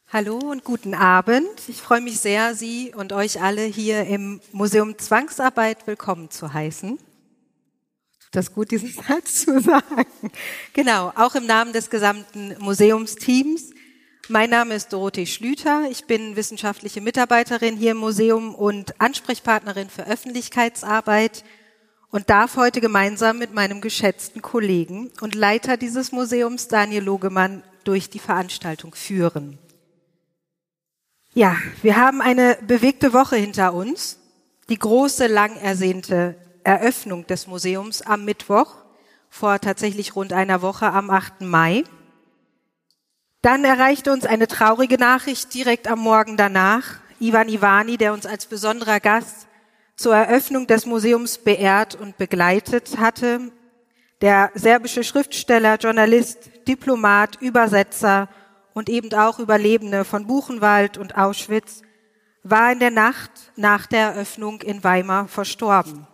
Hallo und guten Abend. Ich freue mich sehr, Sie und euch alle hier im Museum Zwangsarbeit willkommen zu heißen. Tut das gut, diesen Satz zu sagen? Genau, auch im Namen des gesamten Museumsteams. Mein Name ist Dorothee Schlüter. Ich bin wissenschaftliche Mitarbeiterin hier im Museum und Ansprechpartnerin für Öffentlichkeitsarbeit und darf heute gemeinsam mit meinem geschätzten Kollegen und Leiter dieses Museums, Daniel Logemann, durch die Veranstaltung führen. Ja, wir haben eine bewegte Woche hinter uns. Die große, lang ersehnte Eröffnung des Museums am Mittwoch, vor tatsächlich rund einer Woche am 8. Mai. Dann erreichte uns eine traurige Nachricht direkt am Morgen danach. Ivan Ivany, der uns als besonderer Gast zur Eröffnung des Museums beehrt und begleitet hatte, der serbische Schriftsteller, Journalist, Diplomat, Übersetzer und eben auch Überlebende von Buchenwald und Auschwitz, war in der Nacht nach der Eröffnung in Weimar verstorben.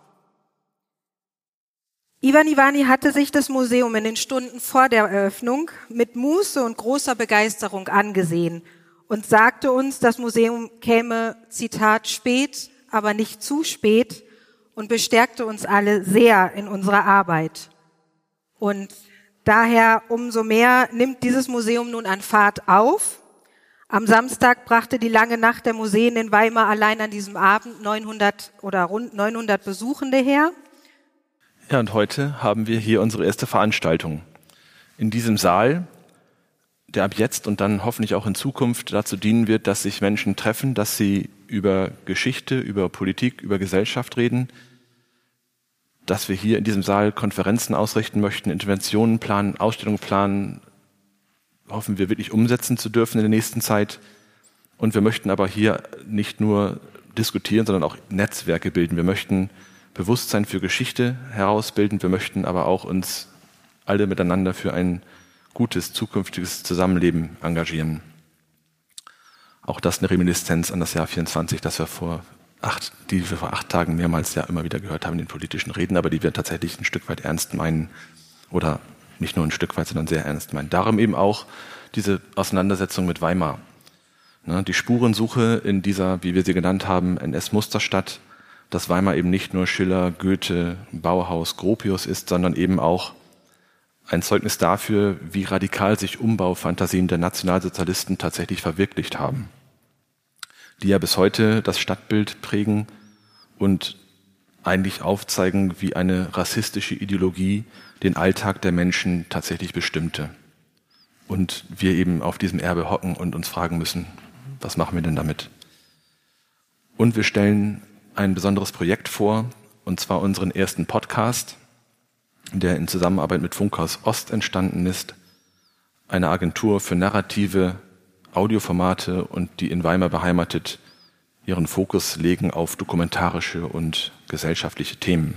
Ivan Ivany hatte sich das Museum in den Stunden vor der Eröffnung mit Muße und großer Begeisterung angesehen und sagte uns, das Museum käme, Zitat, spät, aber nicht zu spät, und bestärkte uns alle sehr in unserer Arbeit. Und daher umso mehr nimmt dieses Museum nun an Fahrt auf. Am Samstag brachte die lange Nacht der Museen in Weimar allein an diesem Abend 900 oder rund 900 Besuchende her. Ja, und heute haben wir hier unsere erste Veranstaltung. In diesem Saal, der ab jetzt und dann hoffentlich auch in Zukunft dazu dienen wird, dass sich Menschen treffen, dass sie über Geschichte, über Politik, über Gesellschaft reden, dass wir hier in diesem Saal Konferenzen ausrichten möchten, Interventionen planen, Ausstellungen planen, hoffen wir wirklich umsetzen zu dürfen in der nächsten Zeit. Und wir möchten aber hier nicht nur diskutieren, sondern auch Netzwerke bilden. Wir möchten Bewusstsein für Geschichte herausbilden. Wir möchten aber auch uns alle miteinander für ein gutes, zukünftiges Zusammenleben engagieren. Auch das eine Reminiszenz an das Jahr 24, das wir vor 8 Tagen mehrmals ja immer wieder gehört haben in den politischen Reden, aber die wir tatsächlich ein Stück weit ernst meinen oder nicht nur ein Stück weit, sondern sehr ernst meinen. Darum eben auch diese Auseinandersetzung mit Weimar. Die Spurensuche in dieser, wie wir sie genannt haben, NS-Musterstadt, dass Weimar eben nicht nur Schiller, Goethe, Bauhaus, Gropius ist, sondern eben auch ein Zeugnis dafür, wie radikal sich Umbaufantasien der Nationalsozialisten tatsächlich verwirklicht haben, die ja bis heute das Stadtbild prägen und eigentlich aufzeigen, wie eine rassistische Ideologie den Alltag der Menschen tatsächlich bestimmte. Und wir eben auf diesem Erbe hocken und uns fragen müssen, was machen wir denn damit? Und wir stellen ein besonderes Projekt vor, und zwar unseren ersten Podcast, der in Zusammenarbeit mit Funkhaus Ost entstanden ist, eine Agentur für narrative Audioformate und die in Weimar beheimatet ihren Fokus legen auf dokumentarische und gesellschaftliche Themen.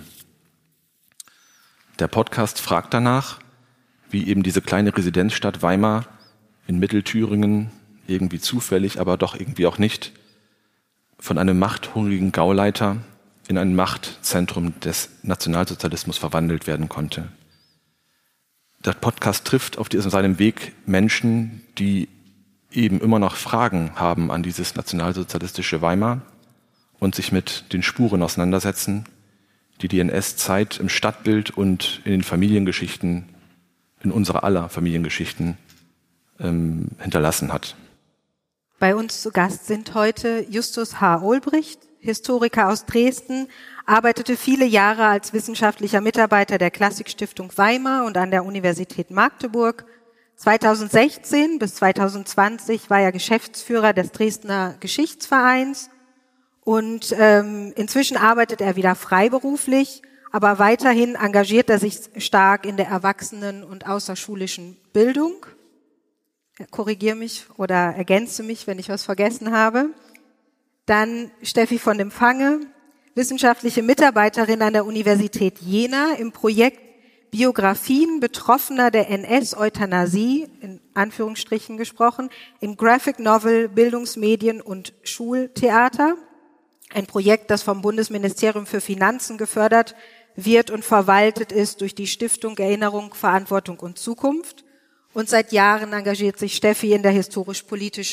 Der Podcast fragt danach, wie eben diese kleine Residenzstadt Weimar in Mittelthüringen irgendwie zufällig, aber doch irgendwie auch nicht, von einem machthungrigen Gauleiter in ein Machtzentrum des Nationalsozialismus verwandelt werden konnte. Der Podcast trifft auf seinem Weg Menschen, die eben immer noch Fragen haben an dieses nationalsozialistische Weimar und sich mit den Spuren auseinandersetzen, die die NS-Zeit im Stadtbild und in den Familiengeschichten, in unserer aller Familiengeschichten hinterlassen hat. Bei uns zu Gast sind heute Justus H. Olbricht, Historiker aus Dresden, arbeitete viele Jahre als wissenschaftlicher Mitarbeiter der Klassikstiftung Weimar und an der Universität Magdeburg. 2016 bis 2020 war er Geschäftsführer des Dresdner Geschichtsvereins und inzwischen arbeitet er wieder freiberuflich, aber weiterhin engagiert er sich stark in der Erwachsenen- und außerschulischen Bildung. Korrigiere mich oder ergänze mich, wenn ich was vergessen habe. Dann Steffi von dem Fange, wissenschaftliche Mitarbeiterin an der Universität Jena im Projekt Biografien Betroffener der NS-Euthanasie, in Anführungsstrichen gesprochen, im Graphic Novel Bildungsmedien und Schultheater. Ein Projekt, das vom Bundesministerium für Finanzen gefördert wird und verwaltet ist durch die Stiftung Erinnerung, Verantwortung und Zukunft. Und seit Jahren engagiert sich Steffi in der historisch-politischen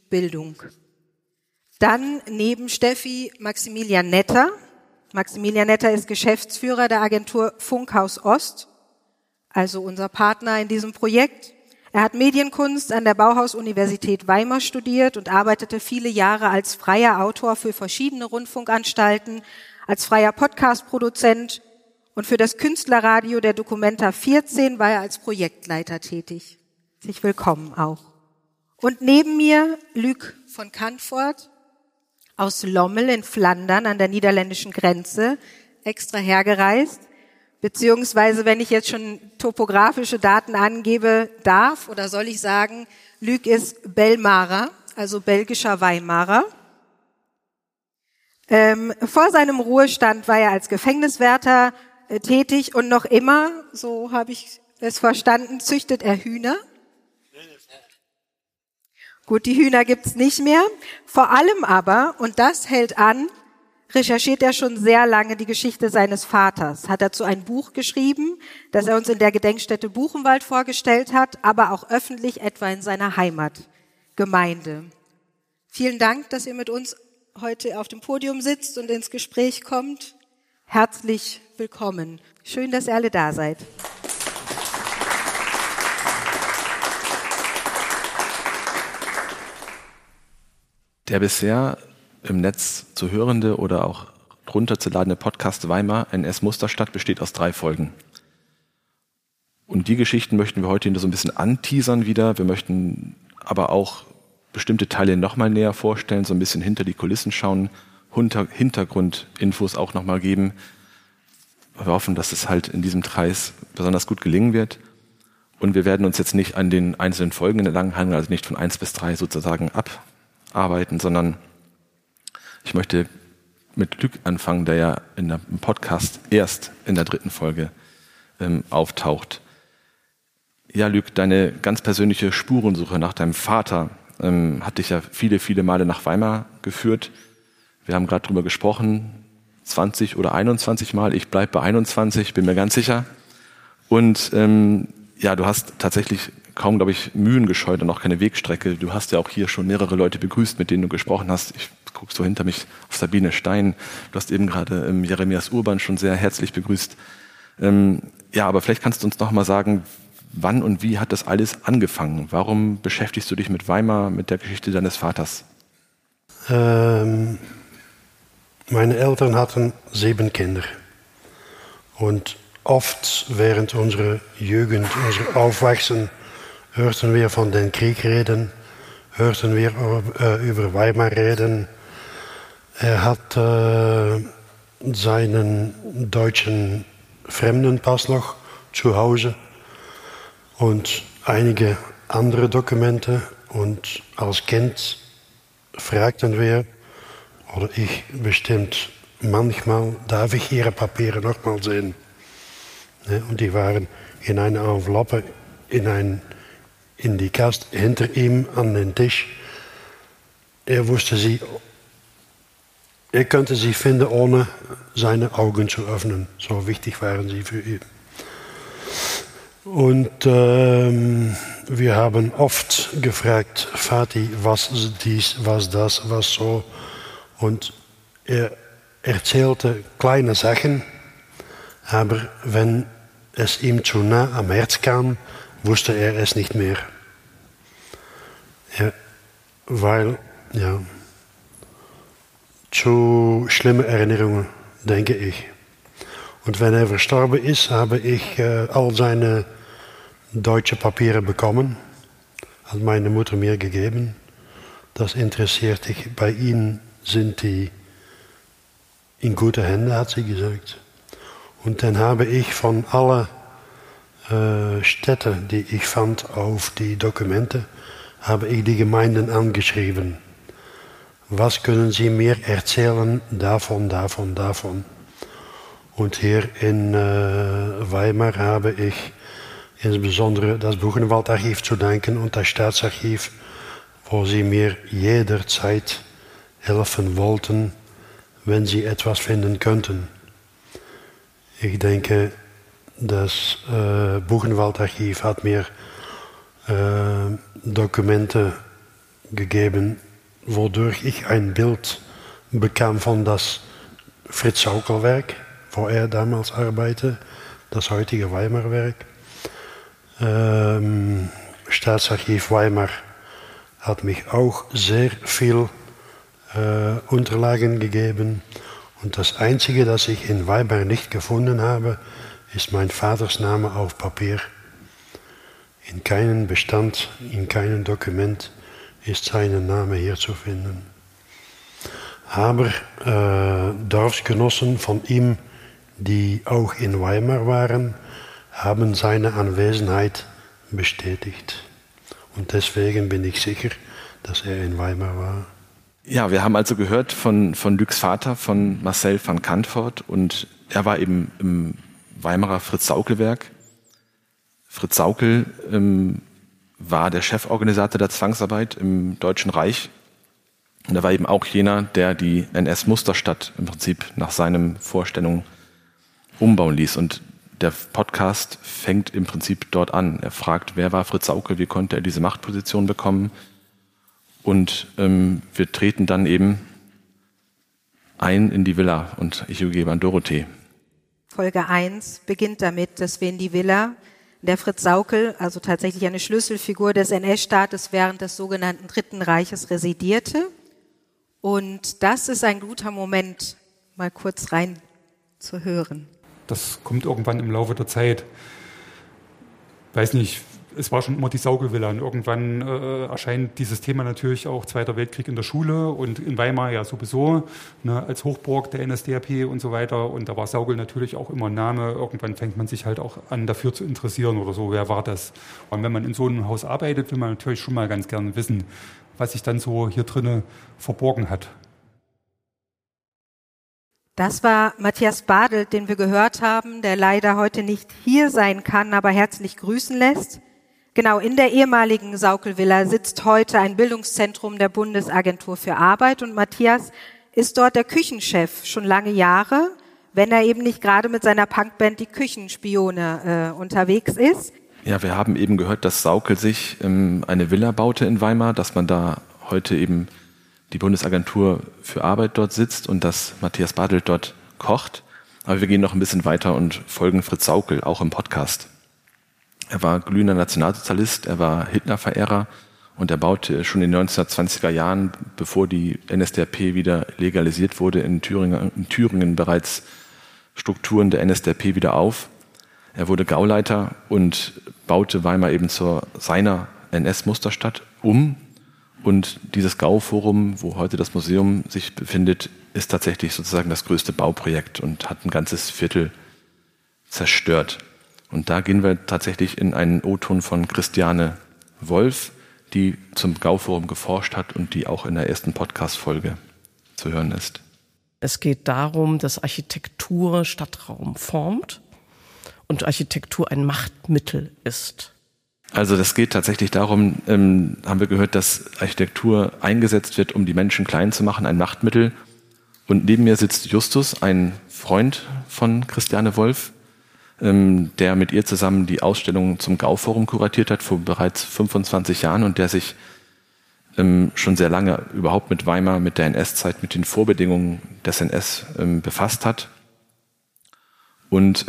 Bildung. Dann neben Steffi Maximilian Netter. Maximilian Netter ist Geschäftsführer der Agentur Funkhaus Ost, also unser Partner in diesem Projekt. Er hat Medienkunst an der Bauhaus-Universität Weimar studiert und arbeitete viele Jahre als freier Autor für verschiedene Rundfunkanstalten, als freier Podcast-Produzent und für das Künstlerradio der Documenta 14 war er als Projektleiter tätig. Herzlich willkommen auch. Und neben mir Luc von Kantvoort aus Lommel in Flandern an der niederländischen Grenze, extra hergereist. Beziehungsweise, wenn ich jetzt schon topografische Daten angebe darf oder soll ich sagen, Luc ist Belmarer, also belgischer Weimarer. Vor seinem Ruhestand war er als Gefängniswärter tätig und noch immer, so habe ich es verstanden, züchtet er Hühner. Gut, die Hühner gibt's nicht mehr. Vor allem aber, und das hält an, recherchiert er schon sehr lange die Geschichte seines Vaters. Hat dazu ein Buch geschrieben, das er uns in der Gedenkstätte Buchenwald vorgestellt hat, aber auch öffentlich etwa in seiner Heimatgemeinde. Vielen Dank, dass ihr mit uns heute auf dem Podium sitzt und ins Gespräch kommt. Herzlich willkommen. Schön, dass ihr alle da seid. Der bisher im Netz zu hörende oder auch runterzuladende Podcast Weimar, NS Musterstadt, besteht aus 3 Folgen. Und die Geschichten möchten wir heute so ein bisschen anteasern wieder. Wir möchten aber auch bestimmte Teile nochmal näher vorstellen, so ein bisschen hinter die Kulissen schauen, Hintergrundinfos auch nochmal geben. Wir hoffen, dass es halt in diesem Kreis besonders gut gelingen wird. Und wir werden uns jetzt nicht an den einzelnen Folgen entlanghangeln, also nicht von 1 bis 3 sozusagen abarbeiten, sondern ich möchte mit Luc anfangen, der ja im Podcast erst in der 3. Folge auftaucht. Ja, Luc, deine ganz persönliche Spurensuche nach deinem Vater hat dich ja viele, viele Male nach Weimar geführt. Wir haben gerade drüber gesprochen, 20 oder 21 Mal. Ich bleibe bei 21, bin mir ganz sicher. Und ja, du hast tatsächlich kaum, glaube ich, Mühen gescheut und auch keine Wegstrecke. Du hast ja auch hier schon mehrere Leute begrüßt, mit denen du gesprochen hast. Ich gucke so hinter mich auf Sabine Stein. Du hast eben gerade Jeremias Urban schon sehr herzlich begrüßt. Ja, aber vielleicht kannst du uns noch mal sagen, wann und wie hat das alles angefangen? Warum beschäftigst du dich mit Weimar, mit der Geschichte deines Vaters? Meine Eltern hatten 7 Kinder. Und oft während unserer Jugend, unser Aufwachsen, hörten wir von den Krieg reden, hörten wir über Weimar reden. Er hat seinen deutschen Fremdenpass noch zu Hause und einige andere Dokumente. Und als Kind fragten wir, oder ich bestimmt manchmal, darf ich Ihre Papiere noch mal sehen? Und die waren in einer Enveloppe in die Kast hinter ihm an den Tisch. Er könnte sie finden, ohne seine Augen zu öffnen. So wichtig waren sie für ihn. Und wir haben oft gefragt, Vati, was dies, was das, was so. Und er erzählte kleine Sachen, aber wenn es ihm zu nah am Herz kam, wusste er es nicht mehr. Ja, weil, ja, zu schlimme Erinnerungen, denke ich. Und wenn er verstorben ist, habe ich all seine deutsche Papiere bekommen, hat meine Mutter mir gegeben. Das interessiert dich. Bei ihm sind die in gute Hände, hat sie gesagt. Und dann habe ich von allen Städten, die ich fand auf die Dokumente, habe ich die Gemeinden angeschrieben. Was können Sie mir erzählen davon, davon, davon? Und hier in Weimar habe ich insbesondere das Buchenwaldarchiv zu danken und das Staatsarchiv, wo sie mir jederzeit helfen wollten, wenn sie etwas finden könnten. Ich denke, das Buchenwaldarchiv hat mir Dokumente gegeben, wodurch ich ein Bild bekam von das Fritz-Sauckel-Werk, wo er damals arbeitete, das heutige Weimar-Werk. Staatsarchiv Weimar hat mich auch sehr viel Unterlagen gegeben. Und das Einzige, das ich in Weimar nicht gefunden habe, ist mein Vaters Name auf Papier. In keinem Bestand, in keinem Dokument ist sein Name hier zu finden. Aber Dorfsgenossen von ihm, die auch in Weimar waren, haben seine Anwesenheit bestätigt. Und deswegen bin ich sicher, dass er in Weimar war. Ja, wir haben also gehört von Lucs Vater, von Marcel van Cantfort, und er war eben im Weimarer Fritz-Sauckel-Werk. Fritz Sauckel war der Cheforganisator der Zwangsarbeit im Deutschen Reich. Und er war eben auch jener, der die NS-Musterstadt im Prinzip nach seinen Vorstellungen umbauen ließ. Und der Podcast fängt im Prinzip dort an. Er fragt, wer war Fritz Sauckel, wie konnte er diese Machtposition bekommen? Und wir treten dann eben ein in die Villa, und ich übergebe an Dorothee. Folge 1 beginnt damit, dass wir in die Villa, der Fritz Sauckel, also tatsächlich eine Schlüsselfigur des NS-Staates während des sogenannten Dritten Reiches, residierte. Und das ist ein guter Moment, mal kurz rein zu hören. Das kommt irgendwann im Laufe der Zeit. Weiß nicht, es war schon immer die Sauckel-Villa. Und irgendwann erscheint dieses Thema natürlich auch Zweiter Weltkrieg in der Schule und in Weimar ja sowieso, ne, als Hochburg der NSDAP und so weiter. Und da war Sauckel natürlich auch immer ein Name. Irgendwann fängt man sich halt auch an, dafür zu interessieren oder so. Wer war das? Und wenn man in so einem Haus arbeitet, will man natürlich schon mal ganz gern wissen, was sich dann so hier drinnen verborgen hat. Das war Matthias Badelt, den wir gehört haben, der leider heute nicht hier sein kann, aber herzlich grüßen lässt. Genau, in der ehemaligen Sauckel-Villa sitzt heute ein Bildungszentrum der Bundesagentur für Arbeit, und Matthias ist dort der Küchenchef schon lange Jahre, wenn er eben nicht gerade mit seiner Punkband die Küchenspione unterwegs ist. Ja, wir haben eben gehört, dass Sauckel sich eine Villa baute in Weimar, dass man da heute eben die Bundesagentur für Arbeit dort sitzt und dass Matthias Badelt dort kocht. Aber wir gehen noch ein bisschen weiter und folgen Fritz Sauckel, auch im Podcast. Er war glühender Nationalsozialist, er war Hitler-Verehrer und er baute schon in den 1920er Jahren, bevor die NSDAP wieder legalisiert wurde, in Thüringen bereits Strukturen der NSDAP wieder auf. Er wurde Gauleiter und baute Weimar eben zu seiner NS-Musterstadt um. Und dieses Gauforum, wo heute das Museum sich befindet, ist tatsächlich sozusagen das größte Bauprojekt und hat ein ganzes Viertel zerstört. Und da gehen wir tatsächlich in einen O-Ton von Christiane Wolf, die zum Gauforum geforscht hat und die auch in der ersten Podcast-Folge zu hören ist. Es geht darum, dass Architektur Stadtraum formt und Architektur ein Machtmittel ist. Also das geht tatsächlich darum, haben wir gehört, dass Architektur eingesetzt wird, um die Menschen klein zu machen, ein Machtmittel. Und neben mir sitzt Justus, ein Freund von Christiane Wolf, der mit ihr zusammen die Ausstellung zum Gauforum kuratiert hat vor bereits 25 Jahren und der sich schon sehr lange überhaupt mit Weimar, mit der NS-Zeit, mit den Vorbedingungen des NS befasst hat. Und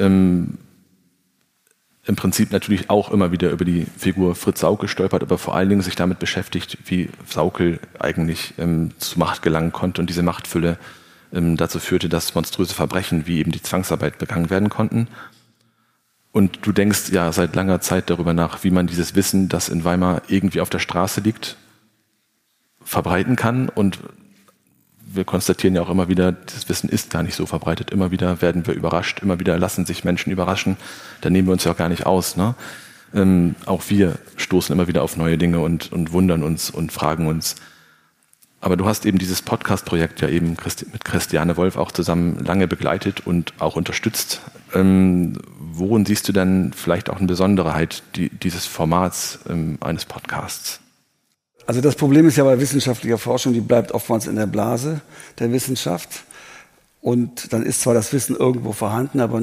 im Prinzip natürlich auch immer wieder über die Figur Fritz Sauckel stolpert, aber vor allen Dingen sich damit beschäftigt, wie Sauckel eigentlich zu Macht gelangen konnte und diese Machtfülle dazu führte, dass monströse Verbrechen wie eben die Zwangsarbeit begangen werden konnten. Und du denkst ja seit langer Zeit darüber nach, wie man dieses Wissen, das in Weimar irgendwie auf der Straße liegt, verbreiten kann. Und wir konstatieren ja auch immer wieder, das Wissen ist gar nicht so verbreitet. Immer wieder werden wir überrascht, immer wieder lassen sich Menschen überraschen. Da nehmen wir uns ja auch gar nicht aus. Ne? Auch wir stoßen immer wieder auf neue Dinge und wundern uns und fragen uns. Aber du hast eben dieses Podcast-Projekt ja eben mit Christiane Wolf auch zusammen lange begleitet und auch unterstützt. Worin siehst du dann vielleicht auch eine Besonderheit dieses Formats eines Podcasts? Also das Problem ist ja bei wissenschaftlicher Forschung, die bleibt oftmals in der Blase der Wissenschaft. Und dann ist zwar das Wissen irgendwo vorhanden, aber nicht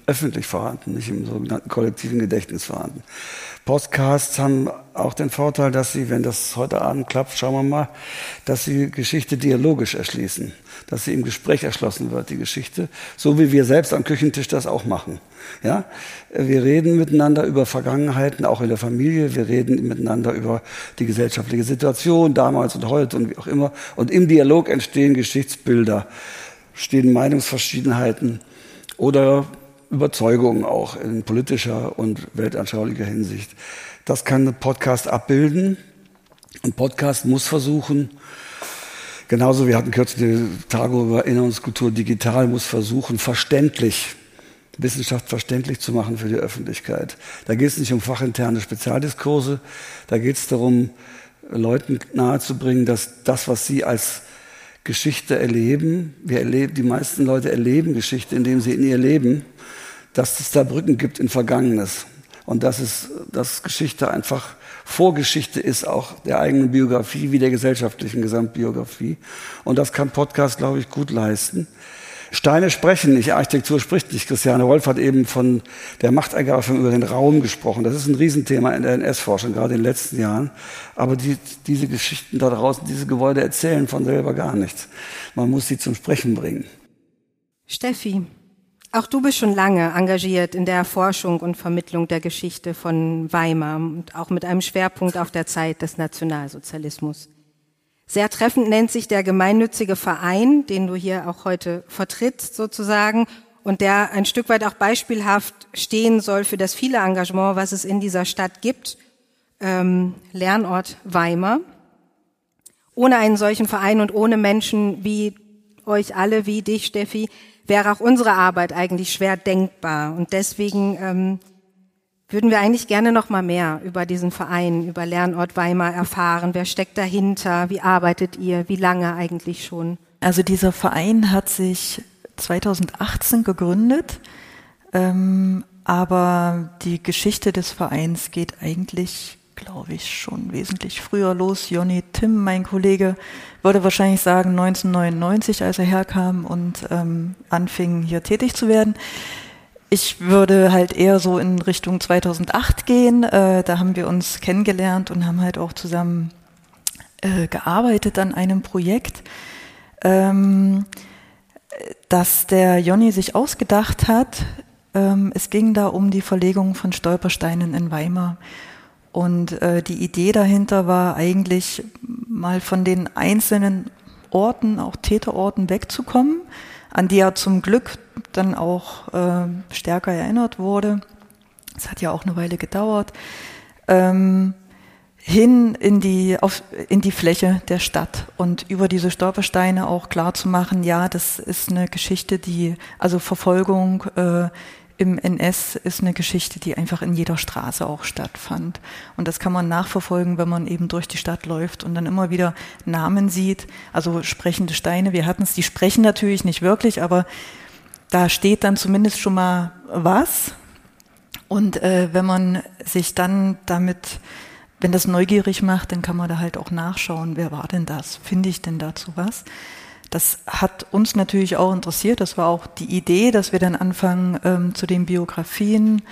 öffentlich vorhanden, nicht im sogenannten kollektiven Gedächtnis vorhanden. Podcasts haben auch den Vorteil, dass sie, wenn das heute Abend klappt, schauen wir mal, dass sie Geschichte dialogisch erschließen, dass sie im Gespräch erschlossen wird, die Geschichte, so wie wir selbst am Küchentisch das auch machen. Ja? Wir reden miteinander über Vergangenheiten, auch in der Familie, wir reden miteinander über die gesellschaftliche Situation, damals und heute und wie auch immer. Und im Dialog entstehen Geschichtsbilder, stehen Meinungsverschiedenheiten oder Überzeugungen auch in politischer und weltanschaulicher Hinsicht. Das kann ein Podcast abbilden. Ein Podcast muss versuchen, genauso, wir hatten kürzlich eine Tagung über Erinnerungskultur digital, muss versuchen, Wissenschaft verständlich zu machen für die Öffentlichkeit. Da geht es nicht um fachinterne Spezialdiskurse, da geht es darum, Leuten nahezubringen, dass das, was sie als Geschichte erleben, die meisten Leute erleben Geschichte, indem sie in ihr leben, dass es da Brücken gibt in Vergangenes und dass Geschichte einfach Vorgeschichte ist, auch der eigenen Biografie wie der gesellschaftlichen Gesamtbiografie. Und das kann Podcast, glaube ich, gut leisten. Steine sprechen nicht, Architektur spricht nicht. Christiane Wolf hat eben von der Machtergreifung über den Raum gesprochen. Das ist ein Riesenthema in der NS-Forschung, gerade in den letzten Jahren. Aber diese Geschichten da draußen, diese Gebäude erzählen von selber gar nichts. Man muss sie zum Sprechen bringen. Steffi, auch du bist schon lange engagiert in der Erforschung und Vermittlung der Geschichte von Weimar und auch mit einem Schwerpunkt auf der Zeit des Nationalsozialismus. Sehr treffend nennt sich der gemeinnützige Verein, den du hier auch heute vertrittst sozusagen und der ein Stück weit auch beispielhaft stehen soll für das viele Engagement, was es in dieser Stadt gibt, Lernort Weimar. Ohne einen solchen Verein und ohne Menschen wie euch alle, wie dich, Steffi, wäre auch unsere Arbeit eigentlich schwer denkbar. Und deswegen würden wir eigentlich gerne noch mal mehr über diesen Verein, über Lernort Weimar erfahren. Wer steckt dahinter? Wie arbeitet ihr? Wie lange eigentlich schon? Also dieser Verein hat sich 2018 gegründet, aber die Geschichte des Vereins geht eigentlich, glaube ich, schon wesentlich früher los. Jonny Timm, mein Kollege, würde wahrscheinlich sagen 1999, als er herkam und anfing, hier tätig zu werden. Ich würde halt eher so in Richtung 2008 gehen. Da haben wir uns kennengelernt und haben halt auch zusammen gearbeitet an einem Projekt, das der Jonny sich ausgedacht hat. Es ging da um die Verlegung von Stolpersteinen in Weimar. Und die Idee dahinter war eigentlich mal von den einzelnen Orten, auch Täterorten wegzukommen, an die er zum Glück dann auch stärker erinnert wurde. Es hat ja auch eine Weile gedauert. Hin in die Fläche der Stadt und über diese Stolpersteine auch klar zu machen, ja, das ist eine Geschichte, also Verfolgung im NS ist eine Geschichte, die einfach in jeder Straße auch stattfand. Und das kann man nachverfolgen, wenn man eben durch die Stadt läuft und dann immer wieder Namen sieht, also sprechende Steine. Wir hatten es, die sprechen natürlich nicht wirklich, aber da steht dann zumindest schon mal was. Und wenn man sich dann wenn das neugierig macht, dann kann man da halt auch nachschauen, wer war denn das? Finde ich denn dazu was? Das hat uns natürlich auch interessiert. Das war auch die Idee, dass wir dann anfangen, zu den Biografien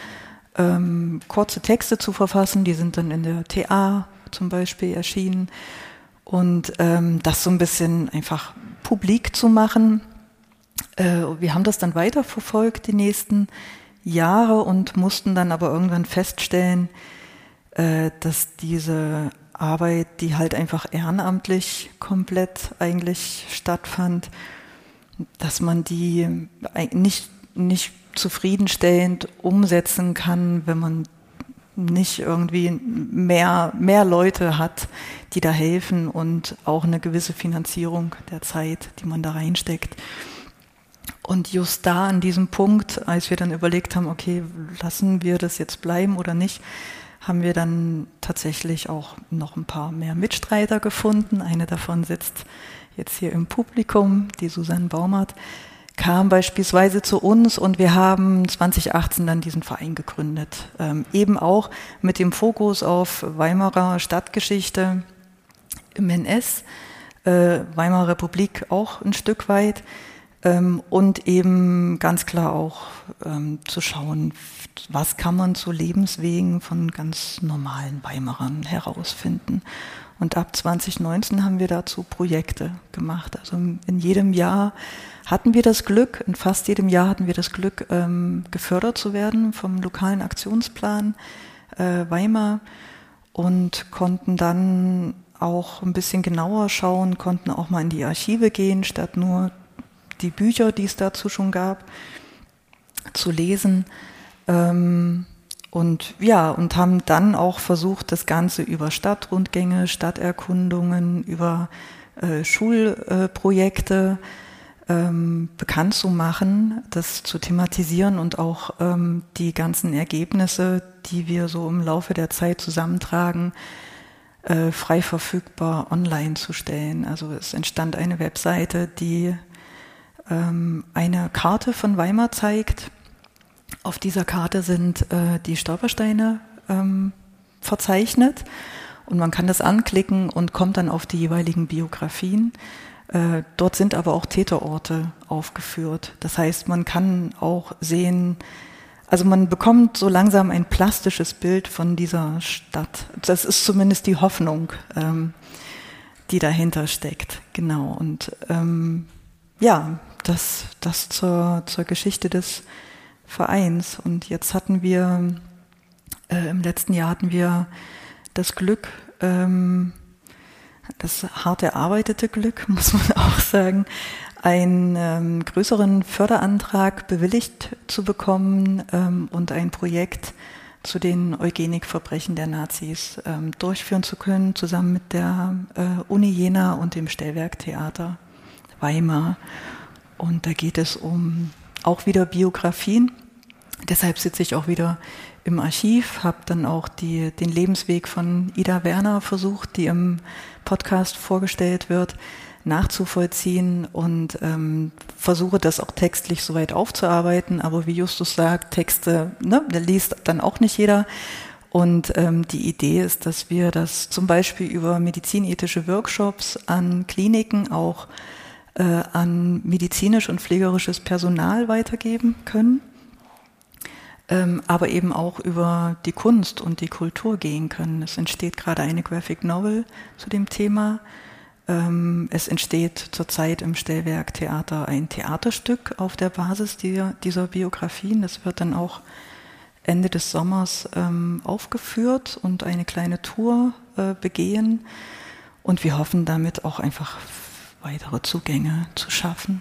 kurze Texte zu verfassen. Die sind dann in der TA zum Beispiel erschienen. Und das so ein bisschen einfach publik zu machen. Wir haben das dann weiterverfolgt die nächsten Jahre und mussten dann aber irgendwann feststellen, dass diese Arbeit, die halt einfach ehrenamtlich komplett eigentlich stattfand, dass man die nicht zufriedenstellend umsetzen kann, wenn man nicht irgendwie mehr Leute hat, die da helfen und auch eine gewisse Finanzierung der Zeit, die man da reinsteckt. Und just da an diesem Punkt, als wir dann überlegt haben, okay, lassen wir das jetzt bleiben oder nicht, haben wir dann tatsächlich auch noch ein paar mehr Mitstreiter gefunden. Eine davon sitzt jetzt hier im Publikum, die Susanne Baumert, kam beispielsweise zu uns und wir haben 2018 dann diesen Verein gegründet. Eben auch mit dem Fokus auf Weimarer Stadtgeschichte im NS, Weimarer Republik auch ein Stück weit. Und eben ganz klar auch zu schauen, was kann man zu Lebenswegen von ganz normalen Weimarern herausfinden. Und ab 2019 haben wir dazu Projekte gemacht. Also in jedem Jahr hatten wir das Glück, in fast jedem Jahr hatten wir das Glück, gefördert zu werden vom lokalen Aktionsplan Weimar und konnten dann auch ein bisschen genauer schauen, konnten auch mal in die Archive gehen, statt nur die Bücher, die es dazu schon gab, zu lesen. Und haben dann auch versucht, das Ganze über Stadtrundgänge, Stadterkundungen, über Schulprojekte bekannt zu machen, das zu thematisieren und auch die ganzen Ergebnisse, die wir so im Laufe der Zeit zusammentragen, frei verfügbar online zu stellen. Also es entstand eine Webseite, die eine Karte von Weimar zeigt. Auf dieser Karte sind die Stolpersteine verzeichnet und man kann das anklicken und kommt dann auf die jeweiligen Biografien. Dort sind aber auch Täterorte aufgeführt. Das heißt, man kann auch sehen, also man bekommt so langsam ein plastisches Bild von dieser Stadt. Das ist zumindest die Hoffnung, die dahinter steckt. Genau. Und das zur Geschichte des Vereins. Und jetzt hatten wir, im letzten Jahr hatten wir das Glück, das hart erarbeitete Glück, muss man auch sagen, einen größeren Förderantrag bewilligt zu bekommen und ein Projekt zu den Eugenikverbrechen der Nazis durchführen zu können, zusammen mit der Uni Jena und dem Stellwerktheater Weimar. Und da geht es um auch wieder Biografien. Deshalb sitze ich auch wieder im Archiv, habe dann auch den Lebensweg von Ida Werner versucht, die im Podcast vorgestellt wird, nachzuvollziehen und versuche das auch textlich soweit aufzuarbeiten. Aber wie Justus sagt, Texte, da liest dann auch nicht jeder. Und die Idee ist, dass wir das zum Beispiel über medizinethische Workshops an Kliniken auch an medizinisch und pflegerisches Personal weitergeben können, aber eben auch über die Kunst und die Kultur gehen können. Es entsteht gerade eine Graphic Novel zu dem Thema. Es entsteht zurzeit im Stellwerktheater ein Theaterstück auf der Basis dieser Biografien. Das wird dann auch Ende des Sommers aufgeführt und eine kleine Tour begehen. Und wir hoffen damit auch einfach weitere Zugänge zu schaffen.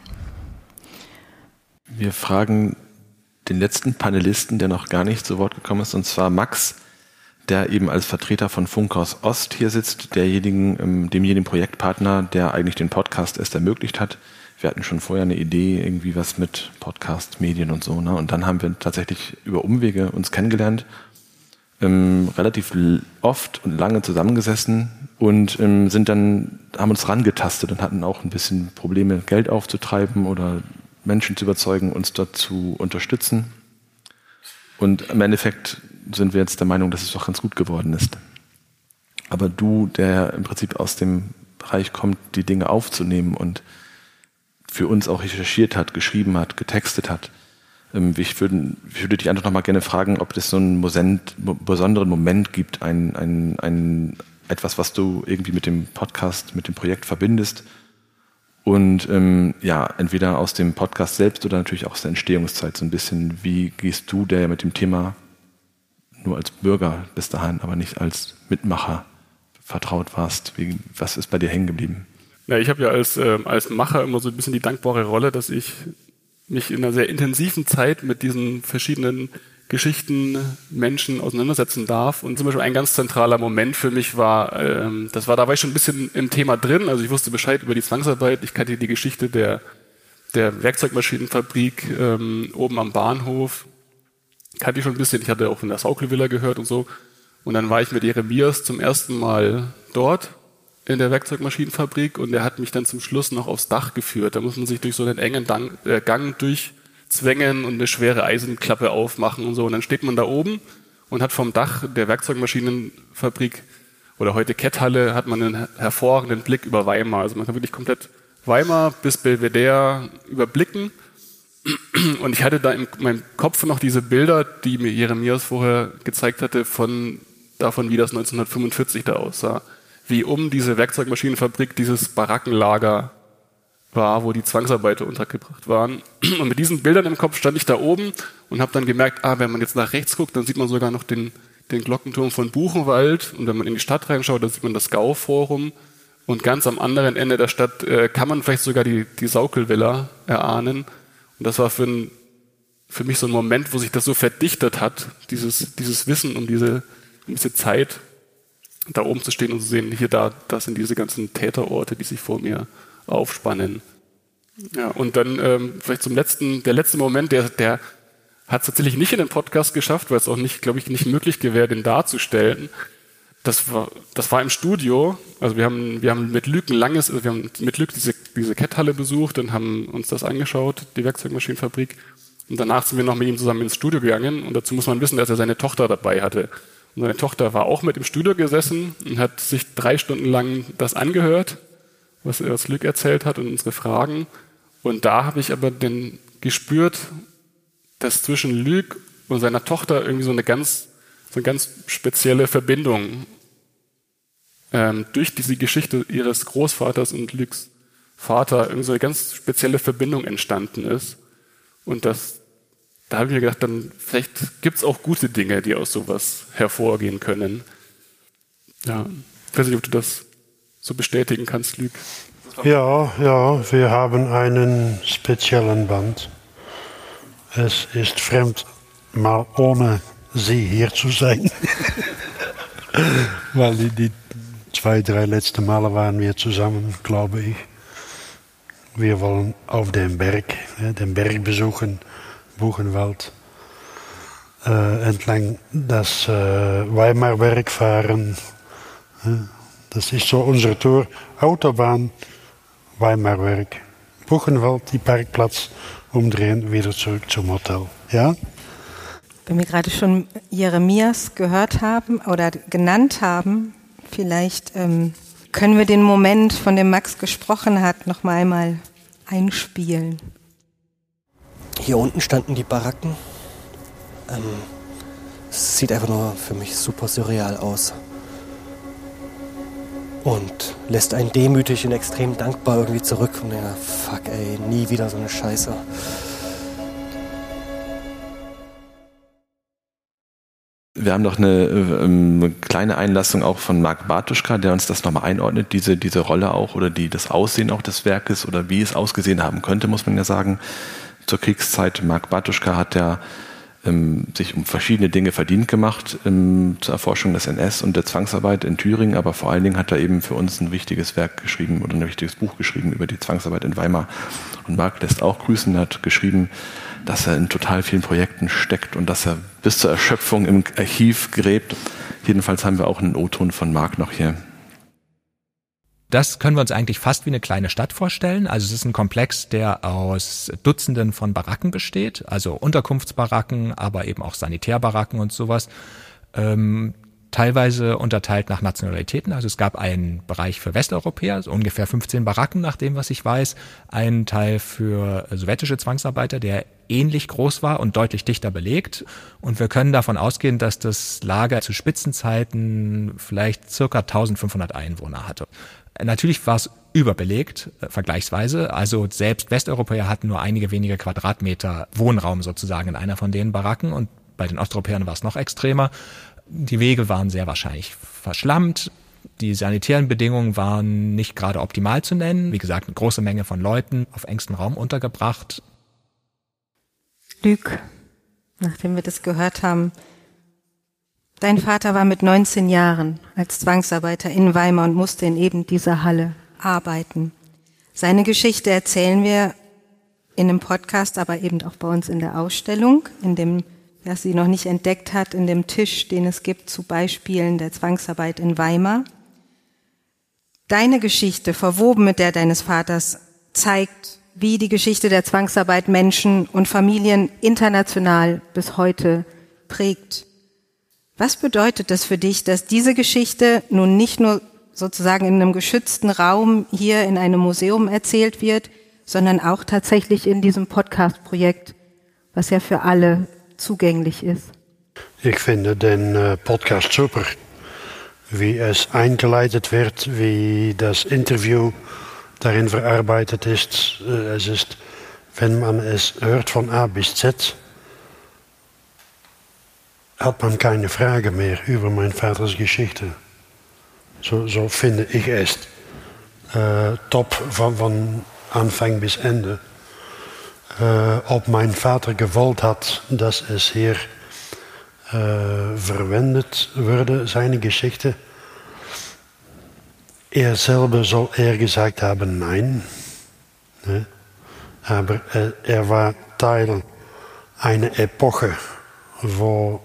Wir fragen den letzten Panelisten, der noch gar nicht zu Wort gekommen ist, und zwar Max, der eben als Vertreter von Funkhaus Ost hier sitzt, demjenigen Projektpartner, der eigentlich den Podcast erst ermöglicht hat. Wir hatten schon vorher eine Idee, irgendwie was mit Podcast, Medien und so, ne? Und dann haben wir tatsächlich über Umwege uns kennengelernt, relativ oft und lange zusammengesessen und haben uns rangetastet und hatten auch ein bisschen Probleme, Geld aufzutreiben oder Menschen zu überzeugen, uns dort zu unterstützen. Und im Endeffekt sind wir jetzt der Meinung, dass es doch ganz gut geworden ist. Aber du, der im Prinzip aus dem Bereich kommt, die Dinge aufzunehmen und für uns auch recherchiert hat, geschrieben hat, getextet hat, ich würde dich einfach noch mal gerne fragen, ob es so einen besonderen Moment gibt, etwas, was du irgendwie mit dem Podcast, mit dem Projekt verbindest und entweder aus dem Podcast selbst oder natürlich auch aus der Entstehungszeit so ein bisschen, wie gehst du, der ja mit dem Thema nur als Bürger bis dahin, aber nicht als Mitmacher vertraut warst, was ist bei dir hängen geblieben? Ja, ich habe ja als Macher immer so ein bisschen die dankbare Rolle, dass ich mich in einer sehr intensiven Zeit mit diesen verschiedenen Geschichten, Menschen auseinandersetzen darf. Und zum Beispiel ein ganz zentraler Moment für mich war, da war ich schon ein bisschen im Thema drin. Also ich wusste Bescheid über die Zwangsarbeit. Ich kannte die Geschichte der Werkzeugmaschinenfabrik oben am Bahnhof. Kannte ich schon ein bisschen. Ich hatte auch von der Saukelvilla gehört und so. Und dann war ich mit Jeremias zum ersten Mal dort in der Werkzeugmaschinenfabrik und er hat mich dann zum Schluss noch aufs Dach geführt. Da muss man sich durch so einen engen Gang durchzwängen und eine schwere Eisenklappe aufmachen und so. Und dann steht man da oben und hat vom Dach der Werkzeugmaschinenfabrik oder heute Ketthalle hat man einen hervorragenden Blick über Weimar. Also man kann wirklich komplett Weimar bis Belvedere überblicken. Und ich hatte da in meinem Kopf noch diese Bilder, die mir Jeremias vorher gezeigt hatte, davon, wie das 1945 da aussah. Wie um diese Werkzeugmaschinenfabrik dieses Barackenlager war, wo die Zwangsarbeiter untergebracht waren. Und mit diesen Bildern im Kopf stand ich da oben und habe dann gemerkt, wenn man jetzt nach rechts guckt, dann sieht man sogar noch den Glockenturm von Buchenwald. Und wenn man in die Stadt reinschaut, dann sieht man das Gau-Forum. Und ganz am anderen Ende der Stadt kann man vielleicht sogar die Saukelvilla erahnen. Und das war für mich so ein Moment, wo sich das so verdichtet hat, dieses Wissen um diese Zeit, da oben zu stehen und zu sehen, das sind diese ganzen Täterorte, die sich vor mir aufspannen. Ja, und dann vielleicht der letzte Moment, der hat es tatsächlich nicht in den Podcast geschafft, weil es auch nicht, glaube ich, nicht möglich wäre, den darzustellen. Das war im Studio. Also wir haben mit Luc diese Ketthalle besucht und haben uns das angeschaut, die Werkzeugmaschinenfabrik. Und danach sind wir noch mit ihm zusammen ins Studio gegangen. Und dazu muss man wissen, dass er seine Tochter dabei hatte. Und seine Tochter war auch mit im Studio gesessen und hat sich 3 Stunden lang das angehört, was Luc erzählt hat und unsere Fragen. Und da habe ich aber gespürt, dass zwischen Luc und seiner Tochter irgendwie so eine ganz spezielle Verbindung durch diese Geschichte ihres Großvaters und Lucs Vater irgendwie so eine ganz spezielle Verbindung entstanden ist. Und da habe ich mir gedacht, dann vielleicht gibt es auch gute Dinge, die aus sowas hervorgehen können. Ja, ich weiß nicht, ob du das so bestätigen kannst, Luc. Ja, wir haben einen speziellen Band. Es ist fremd, mal ohne sie hier zu sein. Weil die 2, 3 letzte Male waren wir zusammen, glaube ich. Wir wollen auf den Berg besuchen, Buchenwald, entlang das Weimarwerk fahren. Das ist so unsere Tour. Autobahn, Weimarwerk, Buchenwald, die Parkplatz, umdrehen, wieder zurück zum Hotel. Ja? Wenn wir gerade schon Jeremias gehört haben oder genannt haben, vielleicht können wir den Moment, von dem Max gesprochen hat, noch mal einmal einspielen. Hier unten standen die Baracken. Es sieht einfach nur für mich super surreal aus. Und lässt einen demütig und extrem dankbar irgendwie zurück. Und ja, fuck ey, nie wieder so eine Scheiße. Wir haben noch eine kleine Einlassung auch von Marc Bartuschka, der uns das nochmal einordnet, diese Rolle auch oder das Aussehen auch des Werkes oder wie es ausgesehen haben könnte, muss man ja sagen. Zur Kriegszeit, Marc Bartuschka hat ja sich um verschiedene Dinge verdient gemacht zur Erforschung des NS und der Zwangsarbeit in Thüringen, aber vor allen Dingen hat er eben für uns ein wichtiges Werk geschrieben oder ein wichtiges Buch geschrieben über die Zwangsarbeit in Weimar. Und Marc lässt auch grüßen, hat geschrieben, dass er in total vielen Projekten steckt und dass er bis zur Erschöpfung im Archiv gräbt. Jedenfalls haben wir auch einen O-Ton von Marc noch hier. Das können wir uns eigentlich fast wie eine kleine Stadt vorstellen. Also es ist ein Komplex, der aus Dutzenden von Baracken besteht, also Unterkunftsbaracken, aber eben auch Sanitärbaracken und sowas. Teilweise unterteilt nach Nationalitäten. Also es gab einen Bereich für Westeuropäer, so ungefähr 15 Baracken nach dem, was ich weiß. Einen Teil für sowjetische Zwangsarbeiter, der ähnlich groß war und deutlich dichter belegt. Und wir können davon ausgehen, dass das Lager zu Spitzenzeiten vielleicht circa 1500 Einwohner hatte. Natürlich war es überbelegt, vergleichsweise. Also selbst Westeuropäer hatten nur einige wenige Quadratmeter Wohnraum sozusagen in einer von den Baracken. Und bei den Osteuropäern war es noch extremer. Die Wege waren sehr wahrscheinlich verschlammt. Die sanitären Bedingungen waren nicht gerade optimal zu nennen. Wie gesagt, eine große Menge von Leuten auf engstem Raum untergebracht. Luc, nachdem wir das gehört haben, dein Vater war mit 19 Jahren als Zwangsarbeiter in Weimar und musste in eben dieser Halle arbeiten. Seine Geschichte erzählen wir in einem Podcast, aber eben auch bei uns in der Ausstellung, in dem, wer sie noch nicht entdeckt hat, in dem Tisch, den es gibt zu Beispielen der Zwangsarbeit in Weimar. Deine Geschichte, verwoben mit der deines Vaters, zeigt, wie die Geschichte der Zwangsarbeit Menschen und Familien international bis heute prägt. Was bedeutet das für dich, dass diese Geschichte nun nicht nur sozusagen in einem geschützten Raum hier in einem Museum erzählt wird, sondern auch tatsächlich in diesem Podcast-Projekt, was ja für alle zugänglich ist. Ich finde den Podcast super, wie es eingeleitet wird, wie das Interview darin verarbeitet ist. Es ist, wenn man es hört von A bis Z, hat man keine Frage mehr über mein Vaters Geschichte. So finde ich es. Top von Anfang bis Ende. Ob mein Vater gewollt hat, dass es hier verwendet würde, seine Geschichte. Er selber soll gesagt haben, nein. Ne? Aber er war Teil einer Epoche, wo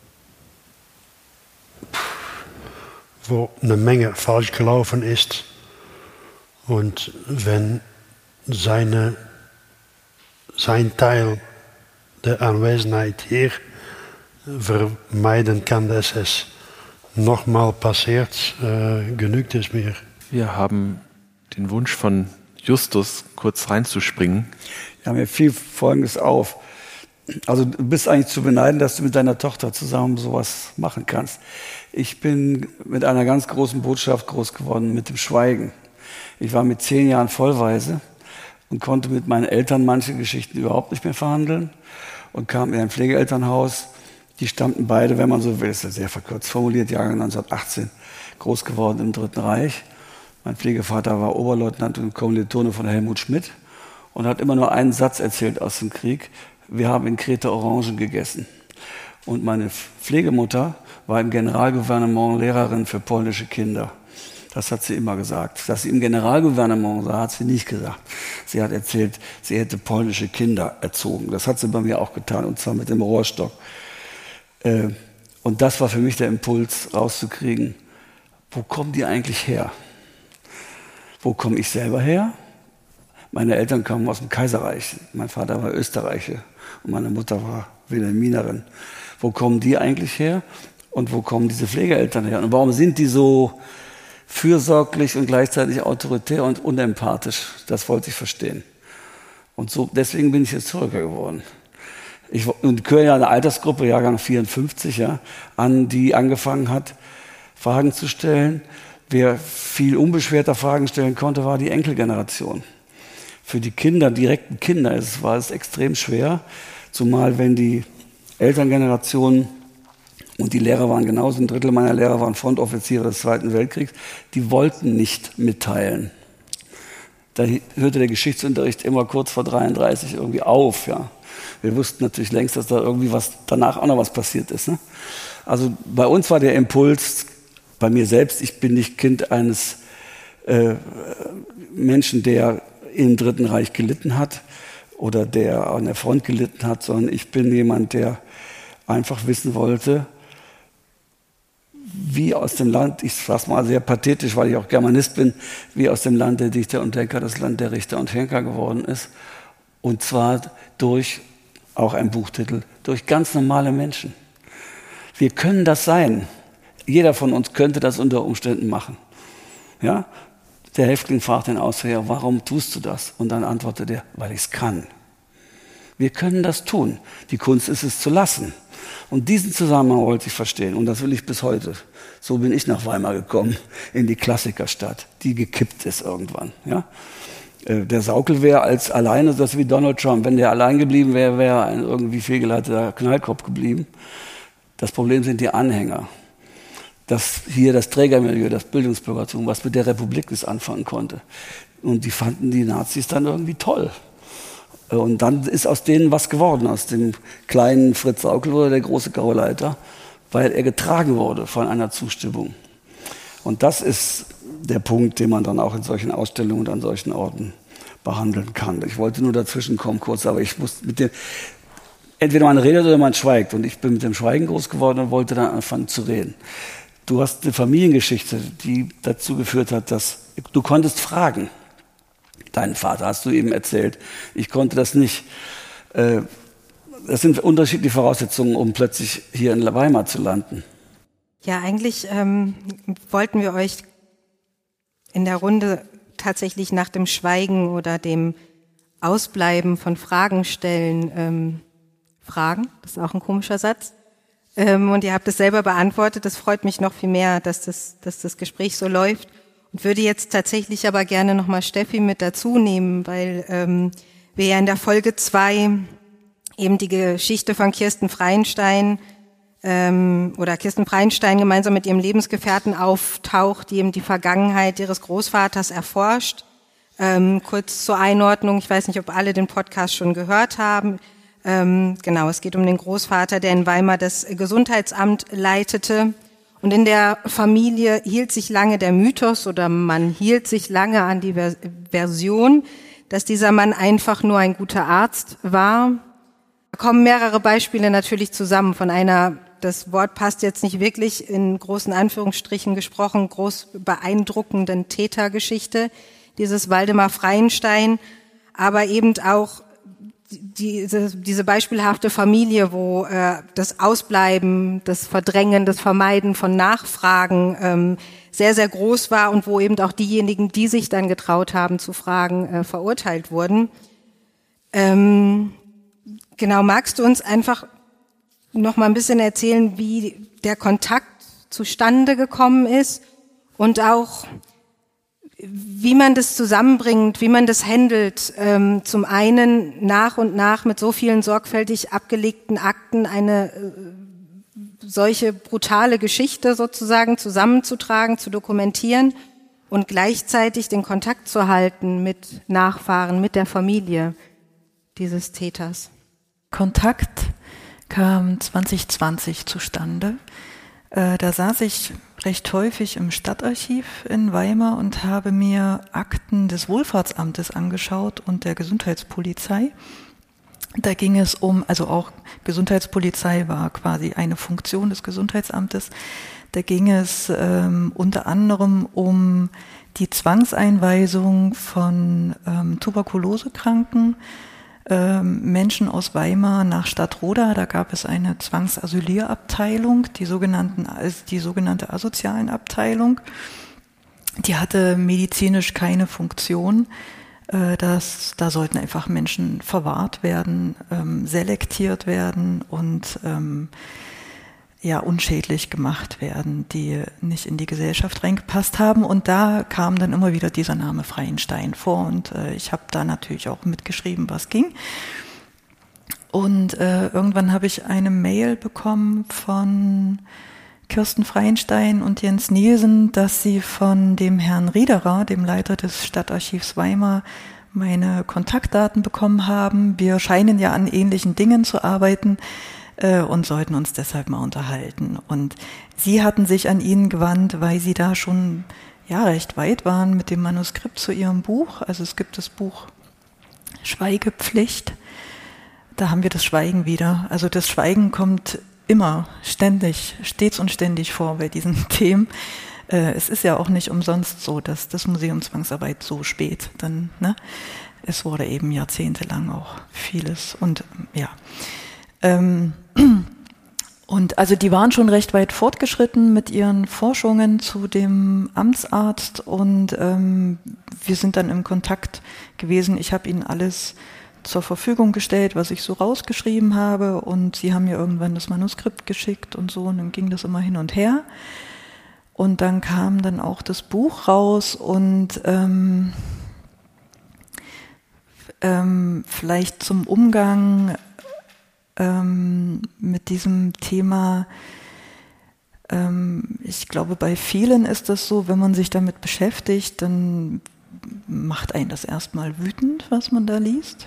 eine Menge falsch gelaufen ist. Und wenn sein Teil der Anwesenheit hier vermeiden kann, dass es nochmal passiert, genügt es mir. Wir haben den Wunsch von Justus, kurz reinzuspringen. Ja, mir fiel Folgendes auf. Also du bist eigentlich zu beneiden, dass du mit deiner Tochter zusammen sowas machen kannst. Ich bin mit einer ganz großen Botschaft groß geworden, mit dem Schweigen. Ich war mit 10 Jahren vollweise und konnte mit meinen Eltern manche Geschichten überhaupt nicht mehr verhandeln und kam in ein Pflegeelternhaus. Die stammten beide, wenn man so will, das ist sehr verkürzt formuliert, Jahrgang 1918, groß geworden im Dritten Reich. Mein Pflegevater war Oberleutnant und Kommilitone von Helmut Schmidt und hat immer nur einen Satz erzählt aus dem Krieg: Wir haben in Kreta Orangen gegessen. Und meine Pflegemutter war im Generalgouvernement Lehrerin für polnische Kinder. Das hat sie immer gesagt. Dass sie im Generalgouvernement war, hat sie nicht gesagt. Sie hat erzählt, sie hätte polnische Kinder erzogen. Das hat sie bei mir auch getan, und zwar mit dem Rohrstock. Und das war für mich der Impuls, rauszukriegen, wo kommen die eigentlich her? Wo komme ich selber her? Meine Eltern kamen aus dem Kaiserreich. Mein Vater war Österreicher und meine Mutter war Wilhelminerin. Wo kommen die eigentlich her? Und wo kommen diese Pflegeeltern her? Und warum sind die so fürsorglich und gleichzeitig autoritär und unempathisch? Das wollte ich verstehen. Und so, deswegen bin ich Historiker geworden. Ich gehöre ja einer Altersgruppe, Jahrgang 54, ja, an, die angefangen hat, Fragen zu stellen. Wer viel unbeschwerter Fragen stellen konnte, war die Enkelgeneration. Für die Kinder, direkten Kinder, war es extrem schwer, zumal wenn die Elterngeneration, und die Lehrer waren genauso, 1/3 meiner Lehrer waren Frontoffiziere des Zweiten Weltkriegs, die wollten nicht mitteilen. Da hörte der Geschichtsunterricht immer kurz vor 33 irgendwie auf, ja. Wir wussten natürlich längst, dass da irgendwie was danach auch noch was passiert ist. Ne? Also bei uns war der Impuls, bei mir selbst, ich bin nicht Kind eines Menschen, der im Dritten Reich gelitten hat oder der an der Front gelitten hat, sondern ich bin jemand, der einfach wissen wollte, wie aus dem Land, ich sage es mal sehr pathetisch, weil ich auch Germanist bin, wie aus dem Land der Dichter und Denker das Land der Richter und Henker geworden ist. Und zwar durch, auch ein Buchtitel, durch ganz normale Menschen. Wir können das sein. Jeder von uns könnte das unter Umständen machen. Ja? Der Häftling fragt den Ausseher, warum tust du das? Und dann antwortet er, weil ich es kann. Wir können das tun. Die Kunst ist es zu lassen. Und diesen Zusammenhang wollte ich verstehen. Und das will ich bis heute. So bin ich nach Weimar gekommen, in die Klassikerstadt, die gekippt ist irgendwann. Ja? Der Saukel wäre als alleine, das ist wie Donald Trump. Wenn der allein geblieben wäre, wäre er ein irgendwie fehlgeleiteter Knallkopf geblieben. Das Problem sind die Anhänger. Dass hier das Trägermilieu, das Bildungsbürgertum, was mit der Republik nichts anfangen konnte. Und die fanden die Nazis dann irgendwie toll. Und dann ist aus denen was geworden, aus dem kleinen Fritz Saukel wurde der große Gauleiter, weil er getragen wurde von einer Zustimmung. Und das ist der Punkt, den man dann auch in solchen Ausstellungen und an solchen Orten behandeln kann. Ich wollte nur dazwischen kommen kurz, aber ich muss mit dem, entweder man redet oder man schweigt. Und ich bin mit dem Schweigen groß geworden und wollte dann anfangen zu reden. Du hast eine Familiengeschichte, die dazu geführt hat, dass du konntest fragen. Deinen Vater hast du eben erzählt. Ich konnte das nicht. Das sind unterschiedliche Voraussetzungen, um plötzlich hier in Weimar zu landen. Ja, eigentlich wollten wir euch in der Runde tatsächlich nach dem Schweigen oder dem Ausbleiben von Fragen stellen, fragen. Das ist auch ein komischer Satz. Und ihr habt es selber beantwortet. Das freut mich noch viel mehr, dass das Gespräch so läuft. Und würde jetzt tatsächlich aber gerne nochmal Steffi mit dazu nehmen, weil wir ja in der Folge 2 eben die Geschichte von Kirsten Freienstein Kirsten Freienstein gemeinsam mit ihrem Lebensgefährten auftaucht, die eben die Vergangenheit ihres Großvaters erforscht. Kurz zur Einordnung, ich weiß nicht, ob alle den Podcast schon gehört haben. Genau, es geht um den Großvater, der in Weimar das Gesundheitsamt leitete. Und in der Familie hielt sich lange der Mythos oder man hielt sich lange an die Version, dass dieser Mann einfach nur ein guter Arzt war. Da kommen mehrere Beispiele natürlich zusammen von einer, das Wort passt jetzt nicht wirklich, in großen Anführungsstrichen gesprochen, groß beeindruckenden Tätergeschichte, dieses Waldemar Freienstein, aber eben auch diese beispielhafte Familie, wo das Ausbleiben, das Verdrängen, das Vermeiden von Nachfragen sehr, sehr groß war und wo eben auch diejenigen, die sich dann getraut haben zu fragen, verurteilt wurden. Genau, magst du uns einfach noch mal ein bisschen erzählen, wie der Kontakt zustande gekommen ist und auch wie man das zusammenbringt, wie man das handelt, zum einen nach und nach mit so vielen sorgfältig abgelegten Akten eine solche brutale Geschichte sozusagen zusammenzutragen, zu dokumentieren und gleichzeitig den Kontakt zu halten mit Nachfahren, mit der Familie dieses Täters. Kontakt kam 2020 zustande. Da saß ich recht häufig im Stadtarchiv in Weimar und habe mir Akten des Wohlfahrtsamtes angeschaut und der Gesundheitspolizei. Da ging es also auch Gesundheitspolizei war quasi eine Funktion des Gesundheitsamtes. Da ging es unter anderem um die Zwangseinweisung von Tuberkulosekranken, Menschen aus Weimar nach Stadtroda. Da gab es eine Zwangsasylierabteilung, die sogenannte asozialen Abteilung. Die hatte medizinisch keine Funktion. Da sollten einfach Menschen verwahrt werden, selektiert werden und unschädlich gemacht werden, die nicht in die Gesellschaft reingepasst haben. Und da kam dann immer wieder dieser Name Freienstein vor. Und ich habe da natürlich auch mitgeschrieben, was ging. Und irgendwann habe ich eine Mail bekommen von Kirsten Freienstein und Jens Nielsen, dass sie von dem Herrn Riederer, dem Leiter des Stadtarchivs Weimar, meine Kontaktdaten bekommen haben. Wir scheinen ja an ähnlichen Dingen zu arbeiten und sollten uns deshalb mal unterhalten. Und sie hatten sich an ihn gewandt, weil sie da schon recht weit waren mit dem Manuskript zu ihrem Buch. Also es gibt das Buch Schweigepflicht. Da haben wir das Schweigen wieder. Also das Schweigen kommt immer, stets und ständig vor bei diesen Themen. Es ist ja auch nicht umsonst so, dass das Museum Zwangsarbeit so spät dann, es wurde eben jahrzehntelang auch vieles und und also die waren schon recht weit fortgeschritten mit ihren Forschungen zu dem Amtsarzt und wir sind dann im Kontakt gewesen. Ich habe ihnen alles zur Verfügung gestellt, was ich so rausgeschrieben habe und sie haben mir irgendwann das Manuskript geschickt und so und dann ging das immer hin und her und dann kam dann auch das Buch raus und vielleicht zum Umgang mit diesem Thema, ich glaube, bei vielen ist das so, wenn man sich damit beschäftigt, dann macht einen das erstmal wütend, was man da liest.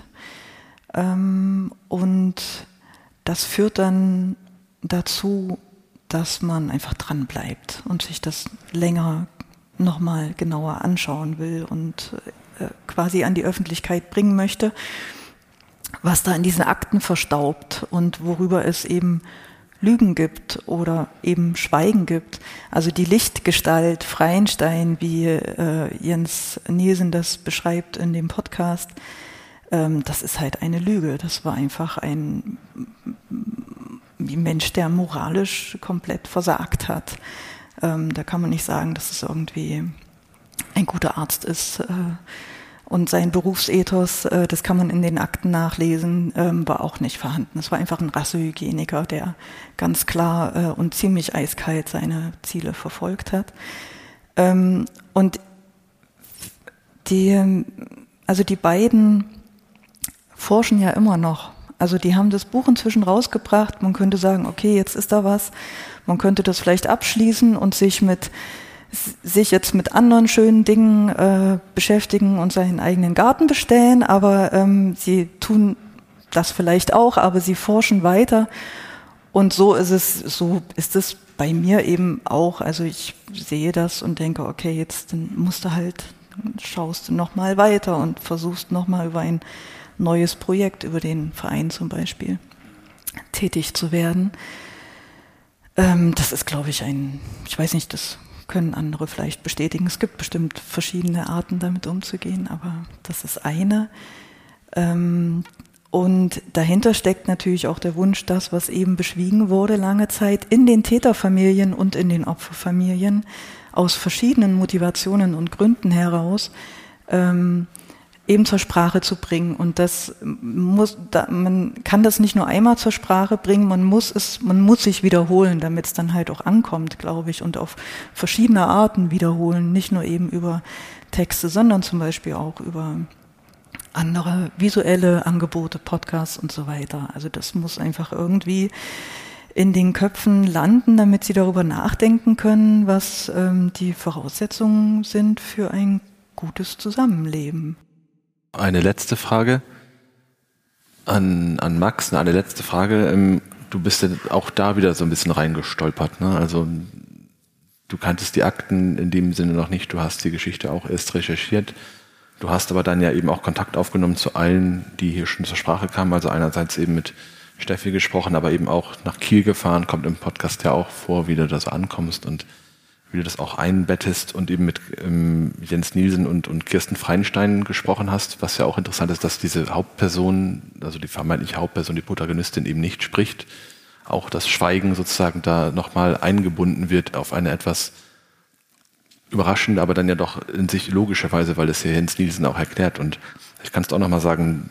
Und das führt dann dazu, dass man einfach dran bleibt und sich das länger nochmal genauer anschauen will und quasi an die Öffentlichkeit bringen möchte, was da in diesen Akten verstaubt und worüber es eben Lügen gibt oder eben Schweigen gibt. Also die Lichtgestalt Freienstein, wie Jens Nielsen das beschreibt in dem Podcast, das ist halt eine Lüge. Das war einfach ein Mensch, der moralisch komplett versagt hat. Da kann man nicht sagen, dass es irgendwie ein guter Arzt ist. Und sein Berufsethos, das kann man in den Akten nachlesen, war auch nicht vorhanden. Es war einfach ein Rassehygieniker, der ganz klar und ziemlich eiskalt seine Ziele verfolgt hat. Und die beiden forschen ja immer noch. Also die haben das Buch inzwischen rausgebracht. Man könnte sagen, okay, jetzt ist da was. Man könnte das vielleicht abschließen und sich jetzt mit anderen schönen Dingen beschäftigen und seinen eigenen Garten bestellen. Aber sie tun das vielleicht auch, aber sie forschen weiter. Und so ist es bei mir eben auch. Also ich sehe das und denke, okay, jetzt schaust du noch mal weiter und versuchst noch mal über ein neues Projekt, über den Verein zum Beispiel, tätig zu werden. Das ist, glaube ich, ich weiß nicht, das können andere vielleicht bestätigen. Es gibt bestimmt verschiedene Arten, damit umzugehen, aber das ist eine. Und dahinter steckt natürlich auch der Wunsch, das, was eben beschwiegen wurde lange Zeit, in den Täterfamilien und in den Opferfamilien aus verschiedenen Motivationen und Gründen heraus eben zur Sprache zu bringen. Und man kann das nicht nur einmal zur Sprache bringen, man muss sich wiederholen, damit es dann halt auch ankommt, glaube ich, und auf verschiedene Arten wiederholen, nicht nur eben über Texte, sondern zum Beispiel auch über andere visuelle Angebote, Podcasts und so weiter. Also das muss einfach irgendwie in den Köpfen landen, damit sie darüber nachdenken können, was die Voraussetzungen sind für ein gutes Zusammenleben. Eine letzte Frage an Max, eine letzte Frage. Du bist ja auch da wieder so ein bisschen reingestolpert, ne? Also du kanntest die Akten in dem Sinne noch nicht, du hast die Geschichte auch erst recherchiert. Du hast aber dann ja eben auch Kontakt aufgenommen zu allen, die hier schon zur Sprache kamen. Also einerseits eben mit Steffi gesprochen, aber eben auch nach Kiel gefahren, kommt im Podcast ja auch vor, wie du da so ankommst und wie du das auch einbettest und eben mit Jens Nielsen und Kirsten Freinstein gesprochen hast, was ja auch interessant ist, dass diese Hauptperson, also die vermeintliche Hauptperson, die Protagonistin eben nicht spricht, auch das Schweigen sozusagen da nochmal eingebunden wird auf eine etwas überraschende, aber dann ja doch in sich logische Weise, weil es ja Jens Nielsen auch erklärt. Und ich kann es auch nochmal sagen,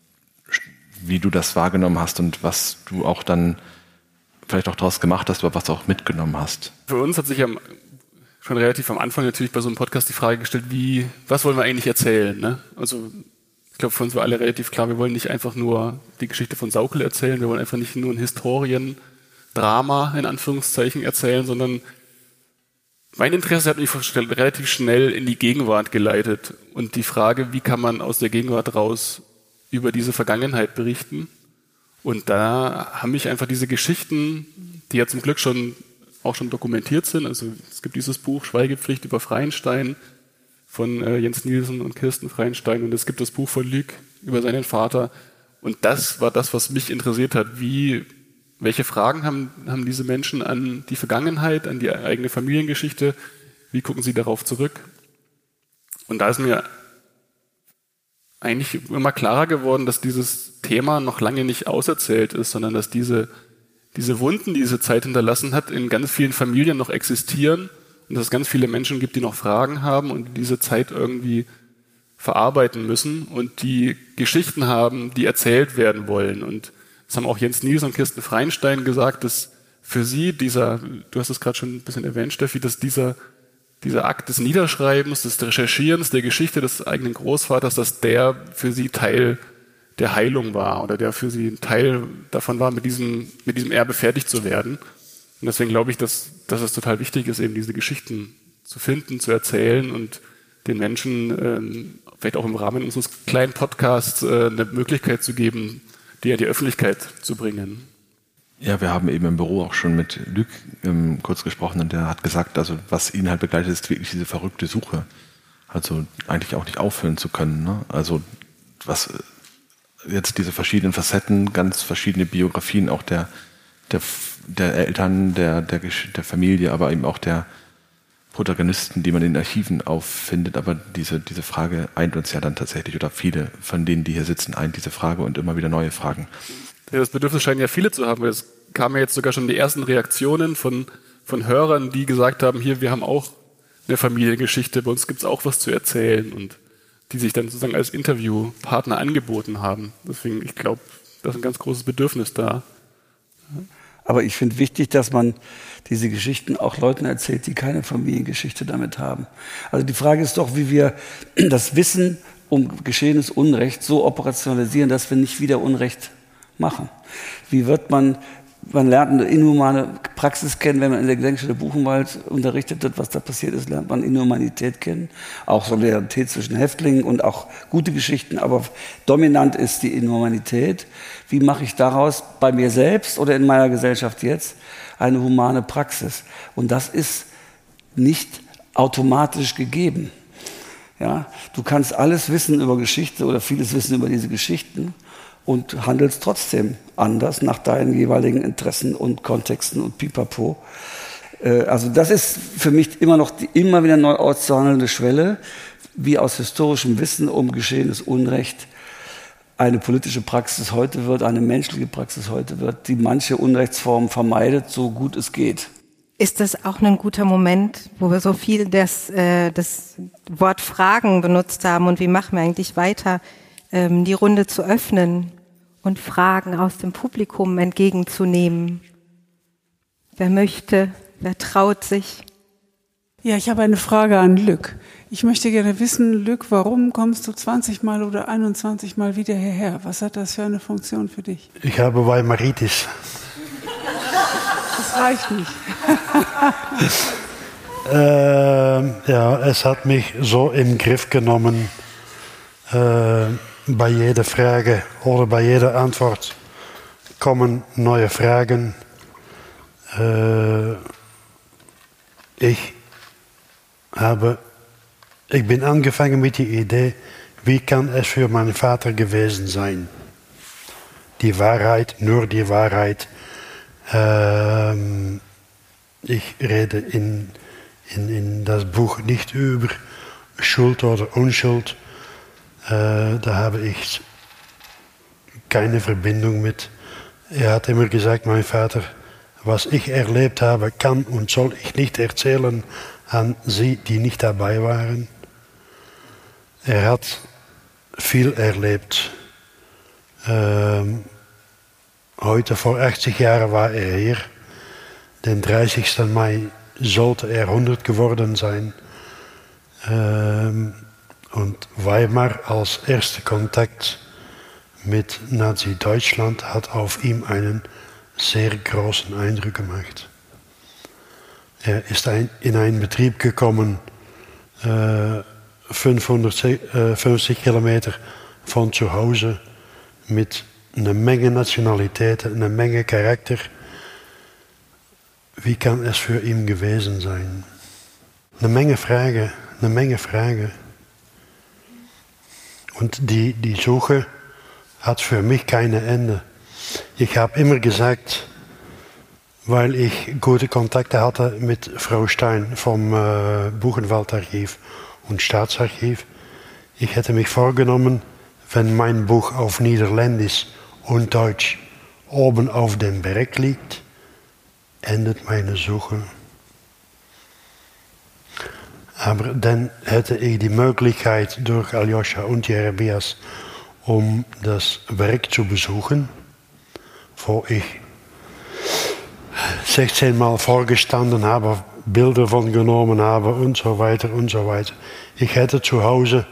wie du das wahrgenommen hast und was du auch dann vielleicht auch daraus gemacht hast, aber was du auch mitgenommen hast. Für uns hat sich ja schon relativ am Anfang natürlich bei so einem Podcast die Frage gestellt, was wollen wir eigentlich erzählen? Ne? Also ich glaube, für uns war alle relativ klar, wir wollen nicht einfach nur die Geschichte von Saukel erzählen, wir wollen einfach nicht nur ein Historiendrama in Anführungszeichen erzählen, sondern mein Interesse hat mich relativ schnell in die Gegenwart geleitet und die Frage, wie kann man aus der Gegenwart raus über diese Vergangenheit berichten? Und da haben mich einfach diese Geschichten, die ja zum Glück auch schon dokumentiert sind, also es gibt dieses Buch Schweigepflicht über Freinstein von Jens Nielsen und Kirsten Freinstein und es gibt das Buch von Luc über seinen Vater und das war das, was mich interessiert hat, welche Fragen haben diese Menschen an die Vergangenheit, an die eigene Familiengeschichte, wie gucken sie darauf zurück? Und da ist mir eigentlich immer klarer geworden, dass dieses Thema noch lange nicht auserzählt ist, sondern dass diese Wunden, die diese Zeit hinterlassen hat, in ganz vielen Familien noch existieren und dass es ganz viele Menschen gibt, die noch Fragen haben und diese Zeit irgendwie verarbeiten müssen und die Geschichten haben, die erzählt werden wollen. Und das haben auch Jens Nielsen und Kirsten Freinstein gesagt, dass für sie du hast es gerade schon ein bisschen erwähnt, Steffi, dass dieser Akt des Niederschreibens, des Recherchierens der Geschichte des eigenen Großvaters, dass der für sie Teil der Heilung war oder der für sie ein Teil davon war, mit diesem Erbe fertig zu werden. Und deswegen glaube ich, dass es total wichtig ist, eben diese Geschichten zu finden, zu erzählen und den Menschen vielleicht auch im Rahmen unseres kleinen Podcasts eine Möglichkeit zu geben, die an die Öffentlichkeit zu bringen. Ja, wir haben eben im Büro auch schon mit Luc kurz gesprochen und der hat gesagt, also was ihn halt begleitet, ist wirklich diese verrückte Suche. Also eigentlich auch nicht aufhören zu können. Ne? Also was jetzt diese verschiedenen Facetten, ganz verschiedene Biografien auch der Eltern, der Familie, aber eben auch der Protagonisten, die man in den Archiven auffindet. Aber diese Frage eint uns ja dann tatsächlich, oder viele von denen, die hier sitzen, eint diese Frage und immer wieder neue Fragen. Ja, das Bedürfnis scheinen ja viele zu haben, weil es kamen ja jetzt sogar schon die ersten Reaktionen von Hörern, die gesagt haben, hier, wir haben auch eine Familiengeschichte, bei uns gibt es auch was zu erzählen und die sich dann sozusagen als Interviewpartner angeboten haben. Deswegen, ich glaube, da ist ein ganz großes Bedürfnis da. Aber ich finde wichtig, dass man diese Geschichten auch Leuten erzählt, die keine Familiengeschichte damit haben. Also die Frage ist doch, wie wir das Wissen um geschehenes Unrecht so operationalisieren, dass wir nicht wieder Unrecht machen. Wie wird man lernt eine inhumane Praxis kennen, wenn man in der Gedenkstätte Buchenwald unterrichtet wird, was da passiert ist, lernt man Inhumanität kennen, auch Solidarität zwischen Häftlingen und auch gute Geschichten, aber dominant ist die Inhumanität. Wie mache ich daraus bei mir selbst oder in meiner Gesellschaft jetzt eine humane Praxis? Und das ist nicht automatisch gegeben. Ja, du kannst alles wissen über Geschichte oder vieles wissen über diese Geschichten und handelst trotzdem anders nach deinen jeweiligen Interessen und Kontexten und pipapo. Also das ist für mich immer noch die immer wieder neu auszuhandelnde Schwelle, wie aus historischem Wissen um geschehenes Unrecht eine politische Praxis heute wird, eine menschliche Praxis heute wird, die manche Unrechtsformen vermeidet, so gut es geht. Ist das auch ein guter Moment, wo wir so viel das Wort Fragen benutzt haben und wie machen wir eigentlich weiter, die Runde zu öffnen und Fragen aus dem Publikum entgegenzunehmen? Wer möchte, wer traut sich? Ja, ich habe eine Frage an Luc. Ich möchte gerne wissen, Luc, warum kommst du 20 Mal oder 21 Mal wieder hierher? Was hat das für eine Funktion für dich? Ich habe Weimaritis. Das reicht nicht. Ja, es hat mich so im Griff genommen, bei jeder Frage oder bei jeder Antwort kommen neue Fragen. Ich bin angefangen mit der Idee, wie kann es für meinen Vater gewesen sein? Die Wahrheit, nur die Wahrheit. Ich rede in das Buch nicht über Schuld oder Unschuld. Da habe ich keine Verbindung mit. Er hat immer gesagt, mein Vater, was ich erlebt habe, kann und soll ich nicht erzählen an Sie, die nicht dabei waren. Er hat viel erlebt. Heute, vor 80 Jahren, war er hier. Den 30. Mai sollte er 100 geworden sein. Und Weimar als erster Kontakt mit Nazi-Deutschland hat auf ihm einen sehr großen Eindruck gemacht. Er ist in einen Betrieb gekommen, 550 Kilometer von zu Hause, mit einer Menge Nationalitäten, einer Menge Charakter. Wie kann es für ihn gewesen sein? Eine Menge Fragen. Und die Suche hat für mich kein Ende. Ich habe immer gesagt, weil ich gute Kontakte hatte mit Frau Stein vom Buchenwaldarchiv und Staatsarchiv, ich hätte mich vorgenommen, wenn mein Buch auf Niederländisch und Deutsch oben auf dem Berg liegt, endet meine Suche. Aber dann hätte ich die Möglichkeit durch Aljoscha und Jeremias, um das Werk zu besuchen, wo ich 16 Mal vorgestanden habe, Bilder von genommen habe und so weiter und so weiter. Ich hätte zu Hause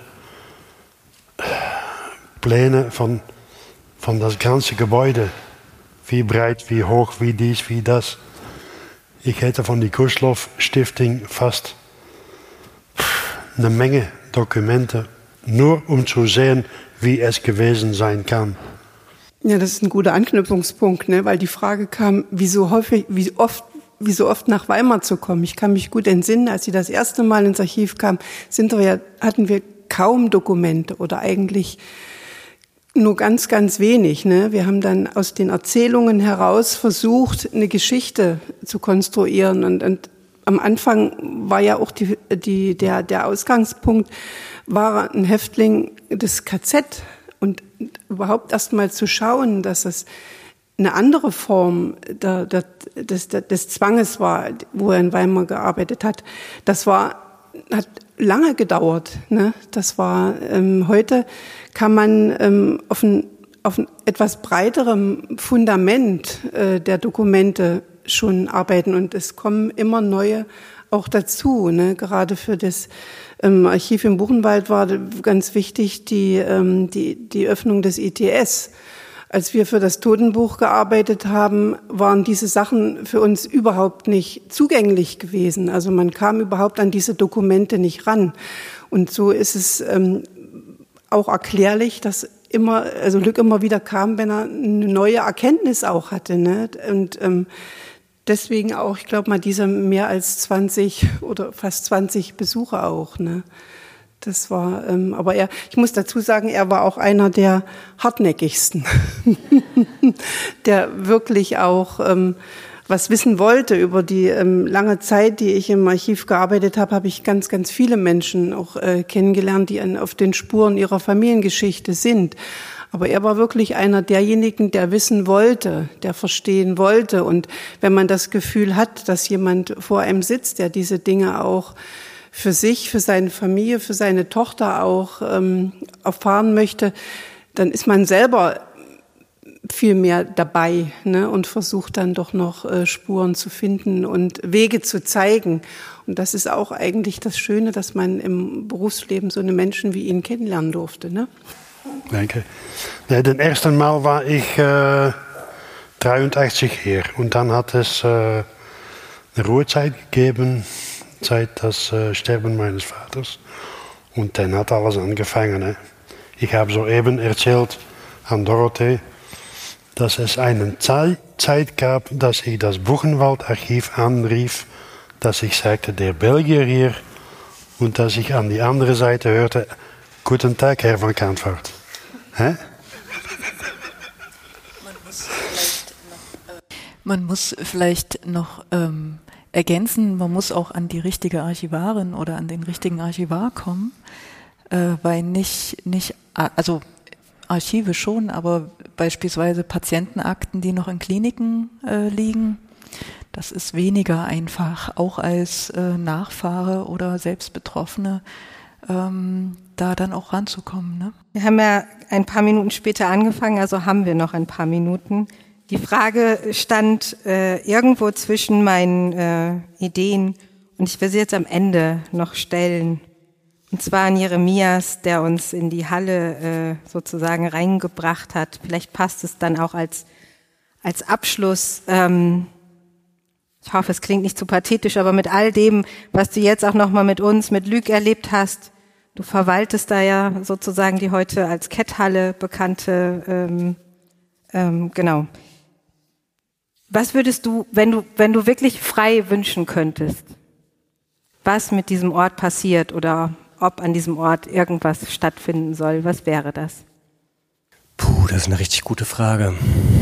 Pläne von das ganze Gebäude, wie breit, wie hoch, wie dies, wie das. Ich hätte von der Kusloff-Stiftung fast eine Menge Dokumente, nur um zu sehen, wie es gewesen sein kann. Ja, das ist ein guter Anknüpfungspunkt, ne? Weil die Frage kam, wie so oft nach Weimar zu kommen. Ich kann mich gut entsinnen, als sie das erste Mal ins Archiv kam, hatten wir kaum Dokumente oder eigentlich nur ganz, ganz wenig. Ne? Wir haben dann aus den Erzählungen heraus versucht, eine Geschichte zu konstruieren. Und am Anfang war ja auch der Ausgangspunkt, war ein Häftling des KZ. Und überhaupt erst mal zu schauen, dass es eine andere Form des Zwanges war, wo er in Weimar gearbeitet hat, das war hat lange gedauert. Ne? Das war, heute kann man auf ein etwas breiterem Fundament der Dokumente schon arbeiten und es kommen immer neue auch dazu. Ne? Gerade für das Archiv im Buchenwald war ganz wichtig die Öffnung des ITS. Als wir für das Totenbuch gearbeitet haben, waren diese Sachen für uns überhaupt nicht zugänglich gewesen. Also man kam überhaupt an diese Dokumente nicht ran. Und so ist es auch erklärlich, dass Luc immer wieder kam, wenn er eine neue Erkenntnis auch hatte. Ne? Und deswegen auch, ich glaube mal, diese mehr als 20 oder fast 20 Besuche auch. Ne? Das war, aber ich muss dazu sagen, er war auch einer der hartnäckigsten, der wirklich auch was wissen wollte. Über die lange Zeit, die ich im Archiv gearbeitet habe, habe ich ganz, ganz viele Menschen auch kennengelernt, die auf den Spuren ihrer Familiengeschichte sind. Aber er war wirklich einer derjenigen, der wissen wollte, der verstehen wollte. Und wenn man das Gefühl hat, dass jemand vor einem sitzt, der diese Dinge auch für sich, für seine Familie, für seine Tochter auch erfahren möchte, dann ist man selber viel mehr dabei, ne, und versucht dann doch noch Spuren zu finden und Wege zu zeigen. Und das ist auch eigentlich das Schöne, dass man im Berufsleben so eine Menschen wie ihn kennenlernen durfte. Ne? Danke. Nee, das erste Mal war ich 83 hier und dann hat es eine Ruhezeit gegeben, seit das Sterben meines Vaters. Und dann hat alles angefangen. Ne? Ich habe soeben erzählt an Dorothee, dass es eine Zeit gab, dass ich das Buchenwaldarchiv anrief, dass ich sagte, der Belgier hier, und dass ich an die andere Seite hörte, guten Tag, Herr van Kantvoort. Hä? Man muss vielleicht noch ergänzen, man muss auch an die richtige Archivarin oder an den richtigen Archivar kommen, weil also Archive schon, aber beispielsweise Patientenakten, die noch in Kliniken liegen, das ist weniger einfach, auch als Nachfahre oder selbst Betroffene, da dann auch ranzukommen. Ne? Wir haben ja ein paar Minuten später angefangen, also haben wir noch ein paar Minuten. Die Frage stand irgendwo zwischen meinen Ideen und ich will sie jetzt am Ende noch stellen. Und zwar an Jeremias, der uns in die Halle sozusagen reingebracht hat. Vielleicht passt es dann auch als Abschluss. Ich hoffe, es klingt nicht zu pathetisch, aber mit all dem, was du jetzt auch nochmal mit uns, mit Luc erlebt hast, du verwaltest da ja sozusagen die heute als Ketthalle bekannte, genau. Was würdest du, wenn du wirklich frei wünschen könntest, was mit diesem Ort passiert oder ob an diesem Ort irgendwas stattfinden soll, was wäre das? Puh, das ist eine richtig gute Frage.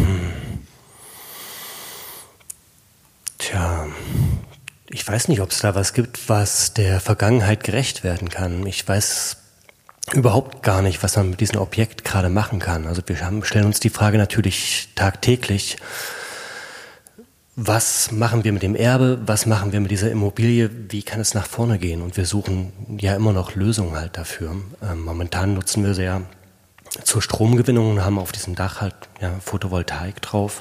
Tja, ich weiß nicht, ob es da was gibt, was der Vergangenheit gerecht werden kann. Ich weiß überhaupt gar nicht, was man mit diesem Objekt gerade machen kann. Also wir stellen uns die Frage natürlich tagtäglich, was machen wir mit dem Erbe, was machen wir mit dieser Immobilie, wie kann es nach vorne gehen? Und wir suchen ja immer noch Lösungen halt dafür. Momentan nutzen wir sie ja zur Stromgewinnung und haben auf diesem Dach halt Photovoltaik drauf.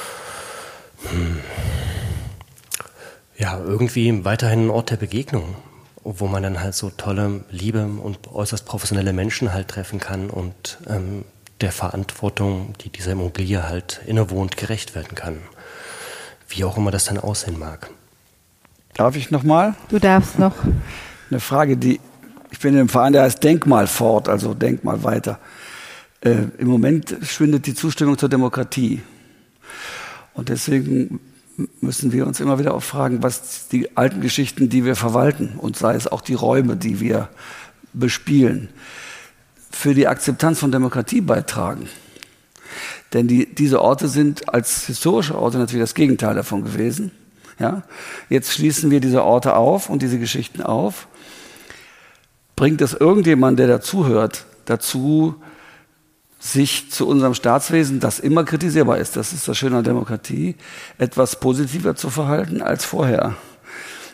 Ja, irgendwie weiterhin ein Ort der Begegnung, wo man dann halt so tolle, liebe und äußerst professionelle Menschen halt treffen kann und der Verantwortung, die dieser Immobilie halt innewohnt, gerecht werden kann. Wie auch immer das dann aussehen mag. Darf ich nochmal? Du darfst noch. Eine Frage, ich bin im Verein, der heißt Denkmal fort, also Denkmal weiter. Im Moment schwindet die Zustimmung zur Demokratie. Und deswegen müssen wir uns immer wieder auch fragen, was die alten Geschichten, die wir verwalten, und sei es auch die Räume, die wir bespielen, für die Akzeptanz von Demokratie beitragen. Denn diese Orte sind als historische Orte natürlich das Gegenteil davon gewesen. Ja? Jetzt schließen wir diese Orte auf und diese Geschichten auf. Bringt es irgendjemand, der dazuhört, dazu, sich zu unserem Staatswesen, das immer kritisierbar ist, das ist das Schöne an Demokratie, etwas positiver zu verhalten als vorher?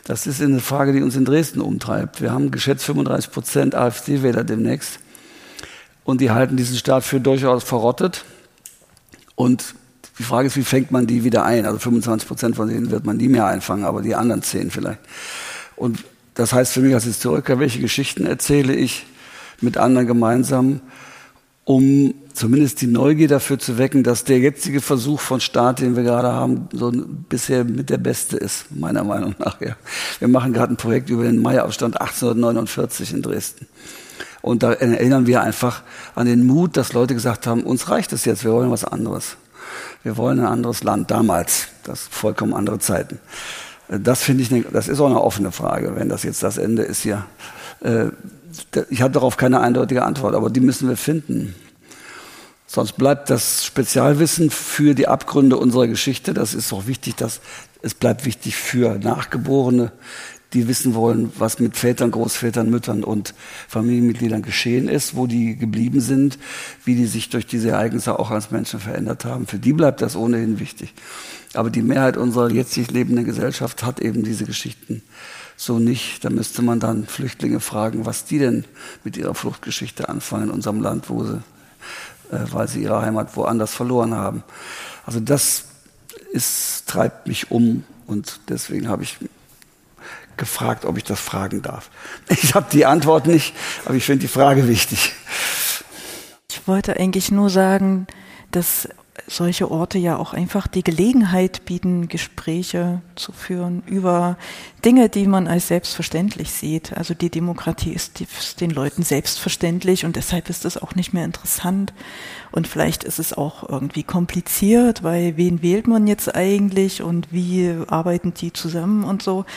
Das ist eine Frage, die uns in Dresden umtreibt. Wir haben geschätzt 35% AfD-Wähler demnächst. Und die halten diesen Staat für durchaus verrottet. Und die Frage ist, wie fängt man die wieder ein? Also 25% von denen wird man nie mehr einfangen, aber die anderen 10 vielleicht. Und das heißt für mich als Historiker, welche Geschichten erzähle ich mit anderen gemeinsam, um zumindest die Neugier dafür zu wecken, dass der jetzige Versuch von Staat, den wir gerade haben, so bisher mit der beste ist, meiner Meinung nach. Ja. Wir machen gerade ein Projekt über den Maiaufstand 1849 in Dresden. Und da erinnern wir einfach an den Mut, dass Leute gesagt haben, uns reicht es jetzt, wir wollen was anderes. Wir wollen ein anderes Land, damals, das vollkommen andere Zeiten. Das finde ich, das ist auch eine offene Frage, wenn das jetzt das Ende ist hier. Ich habe darauf keine eindeutige Antwort, aber die müssen wir finden. Sonst bleibt das Spezialwissen für die Abgründe unserer Geschichte, das ist auch wichtig, es bleibt wichtig für Nachgeborene, die wissen wollen, was mit Vätern, Großvätern, Müttern und Familienmitgliedern geschehen ist, wo die geblieben sind, wie die sich durch diese Ereignisse auch als Menschen verändert haben. Für die bleibt das ohnehin wichtig. Aber die Mehrheit unserer jetzig lebenden Gesellschaft hat eben diese Geschichten so nicht. Da müsste man dann Flüchtlinge fragen, was die denn mit ihrer Fluchtgeschichte anfangen in unserem Land, weil sie ihre Heimat woanders verloren haben. Also das treibt mich um und deswegen habe ich gefragt, ob ich das fragen darf. Ich habe die Antwort nicht, aber ich finde die Frage wichtig. Ich wollte eigentlich nur sagen, dass solche Orte ja auch einfach die Gelegenheit bieten, Gespräche zu führen über Dinge, die man als selbstverständlich sieht. Also die Demokratie ist den Leuten selbstverständlich und deshalb ist es auch nicht mehr interessant. Und vielleicht ist es auch irgendwie kompliziert, weil wen wählt man jetzt eigentlich und wie arbeiten die zusammen und so.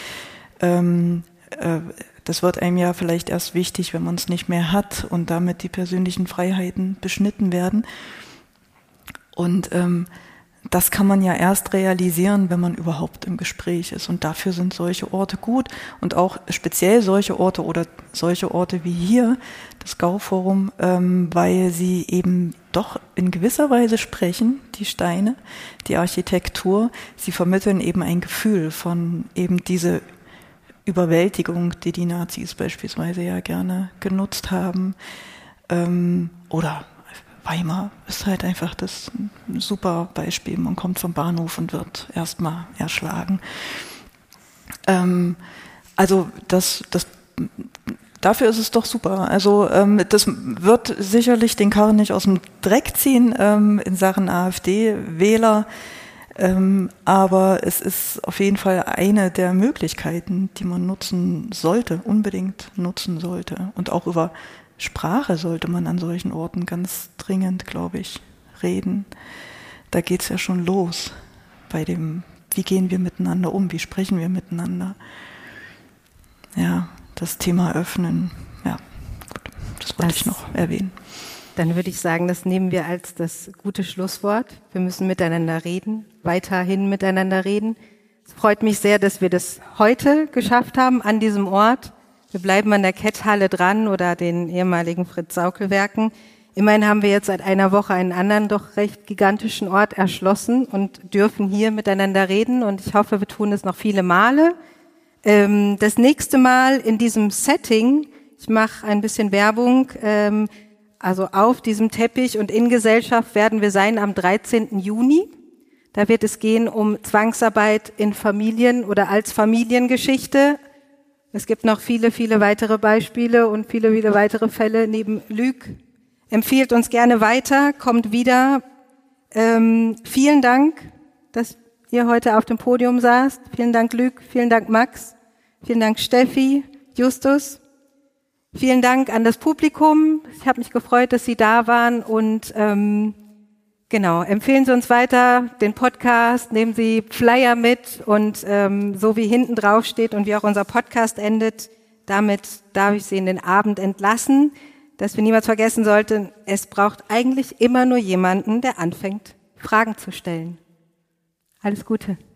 Das wird einem ja vielleicht erst wichtig, wenn man es nicht mehr hat und damit die persönlichen Freiheiten beschnitten werden. Und das kann man ja erst realisieren, wenn man überhaupt im Gespräch ist. Und dafür sind solche Orte gut und auch speziell solche Orte oder solche Orte wie hier, das Gau-Forum, weil sie eben doch in gewisser Weise sprechen, die Steine, die Architektur. Sie vermitteln eben ein Gefühl von eben diese Überwältigung, die die Nazis beispielsweise ja gerne genutzt haben. Oder Weimar ist halt einfach das ein super Beispiel. Man kommt vom Bahnhof und wird erstmal erschlagen. Also dafür ist es doch super. Also das wird sicherlich den Karren nicht aus dem Dreck ziehen in Sachen AfD-Wähler. Aber es ist auf jeden Fall eine der Möglichkeiten, die man nutzen sollte, unbedingt nutzen sollte. Und auch über Sprache sollte man an solchen Orten ganz dringend, glaube ich, reden. Da geht es ja schon los bei dem, wie gehen wir miteinander um, wie sprechen wir miteinander. Ja, das Thema öffnen, ja, gut, das wollte ich noch erwähnen. Dann würde ich sagen, das nehmen wir als das gute Schlusswort. Wir müssen miteinander reden, weiterhin miteinander reden. Es freut mich sehr, dass wir das heute geschafft haben an diesem Ort. Wir bleiben an der Ketthalle dran oder den ehemaligen Fritz-Saukel-Werken. Immerhin haben wir jetzt seit einer Woche einen anderen, doch recht gigantischen Ort erschlossen und dürfen hier miteinander reden. Und ich hoffe, wir tun es noch viele Male. Das nächste Mal in diesem Setting, ich mache ein bisschen Werbung, also auf diesem Teppich und in Gesellschaft werden wir sein am 13. Juni. Da wird es gehen um Zwangsarbeit in Familien oder als Familiengeschichte. Es gibt noch viele, viele weitere Beispiele und viele, viele weitere Fälle neben Luc. Empfiehlt uns gerne weiter, kommt wieder. Vielen Dank, dass ihr heute auf dem Podium saßt. Vielen Dank, Luc. Vielen Dank, Max. Vielen Dank, Steffi, Justus. Vielen Dank an das Publikum. Ich habe mich gefreut, dass Sie da waren und genau, empfehlen Sie uns weiter den Podcast, nehmen Sie Flyer mit und so wie hinten drauf steht und wie auch unser Podcast endet, damit darf ich Sie in den Abend entlassen, dass wir niemals vergessen sollten, es braucht eigentlich immer nur jemanden, der anfängt, Fragen zu stellen. Alles Gute.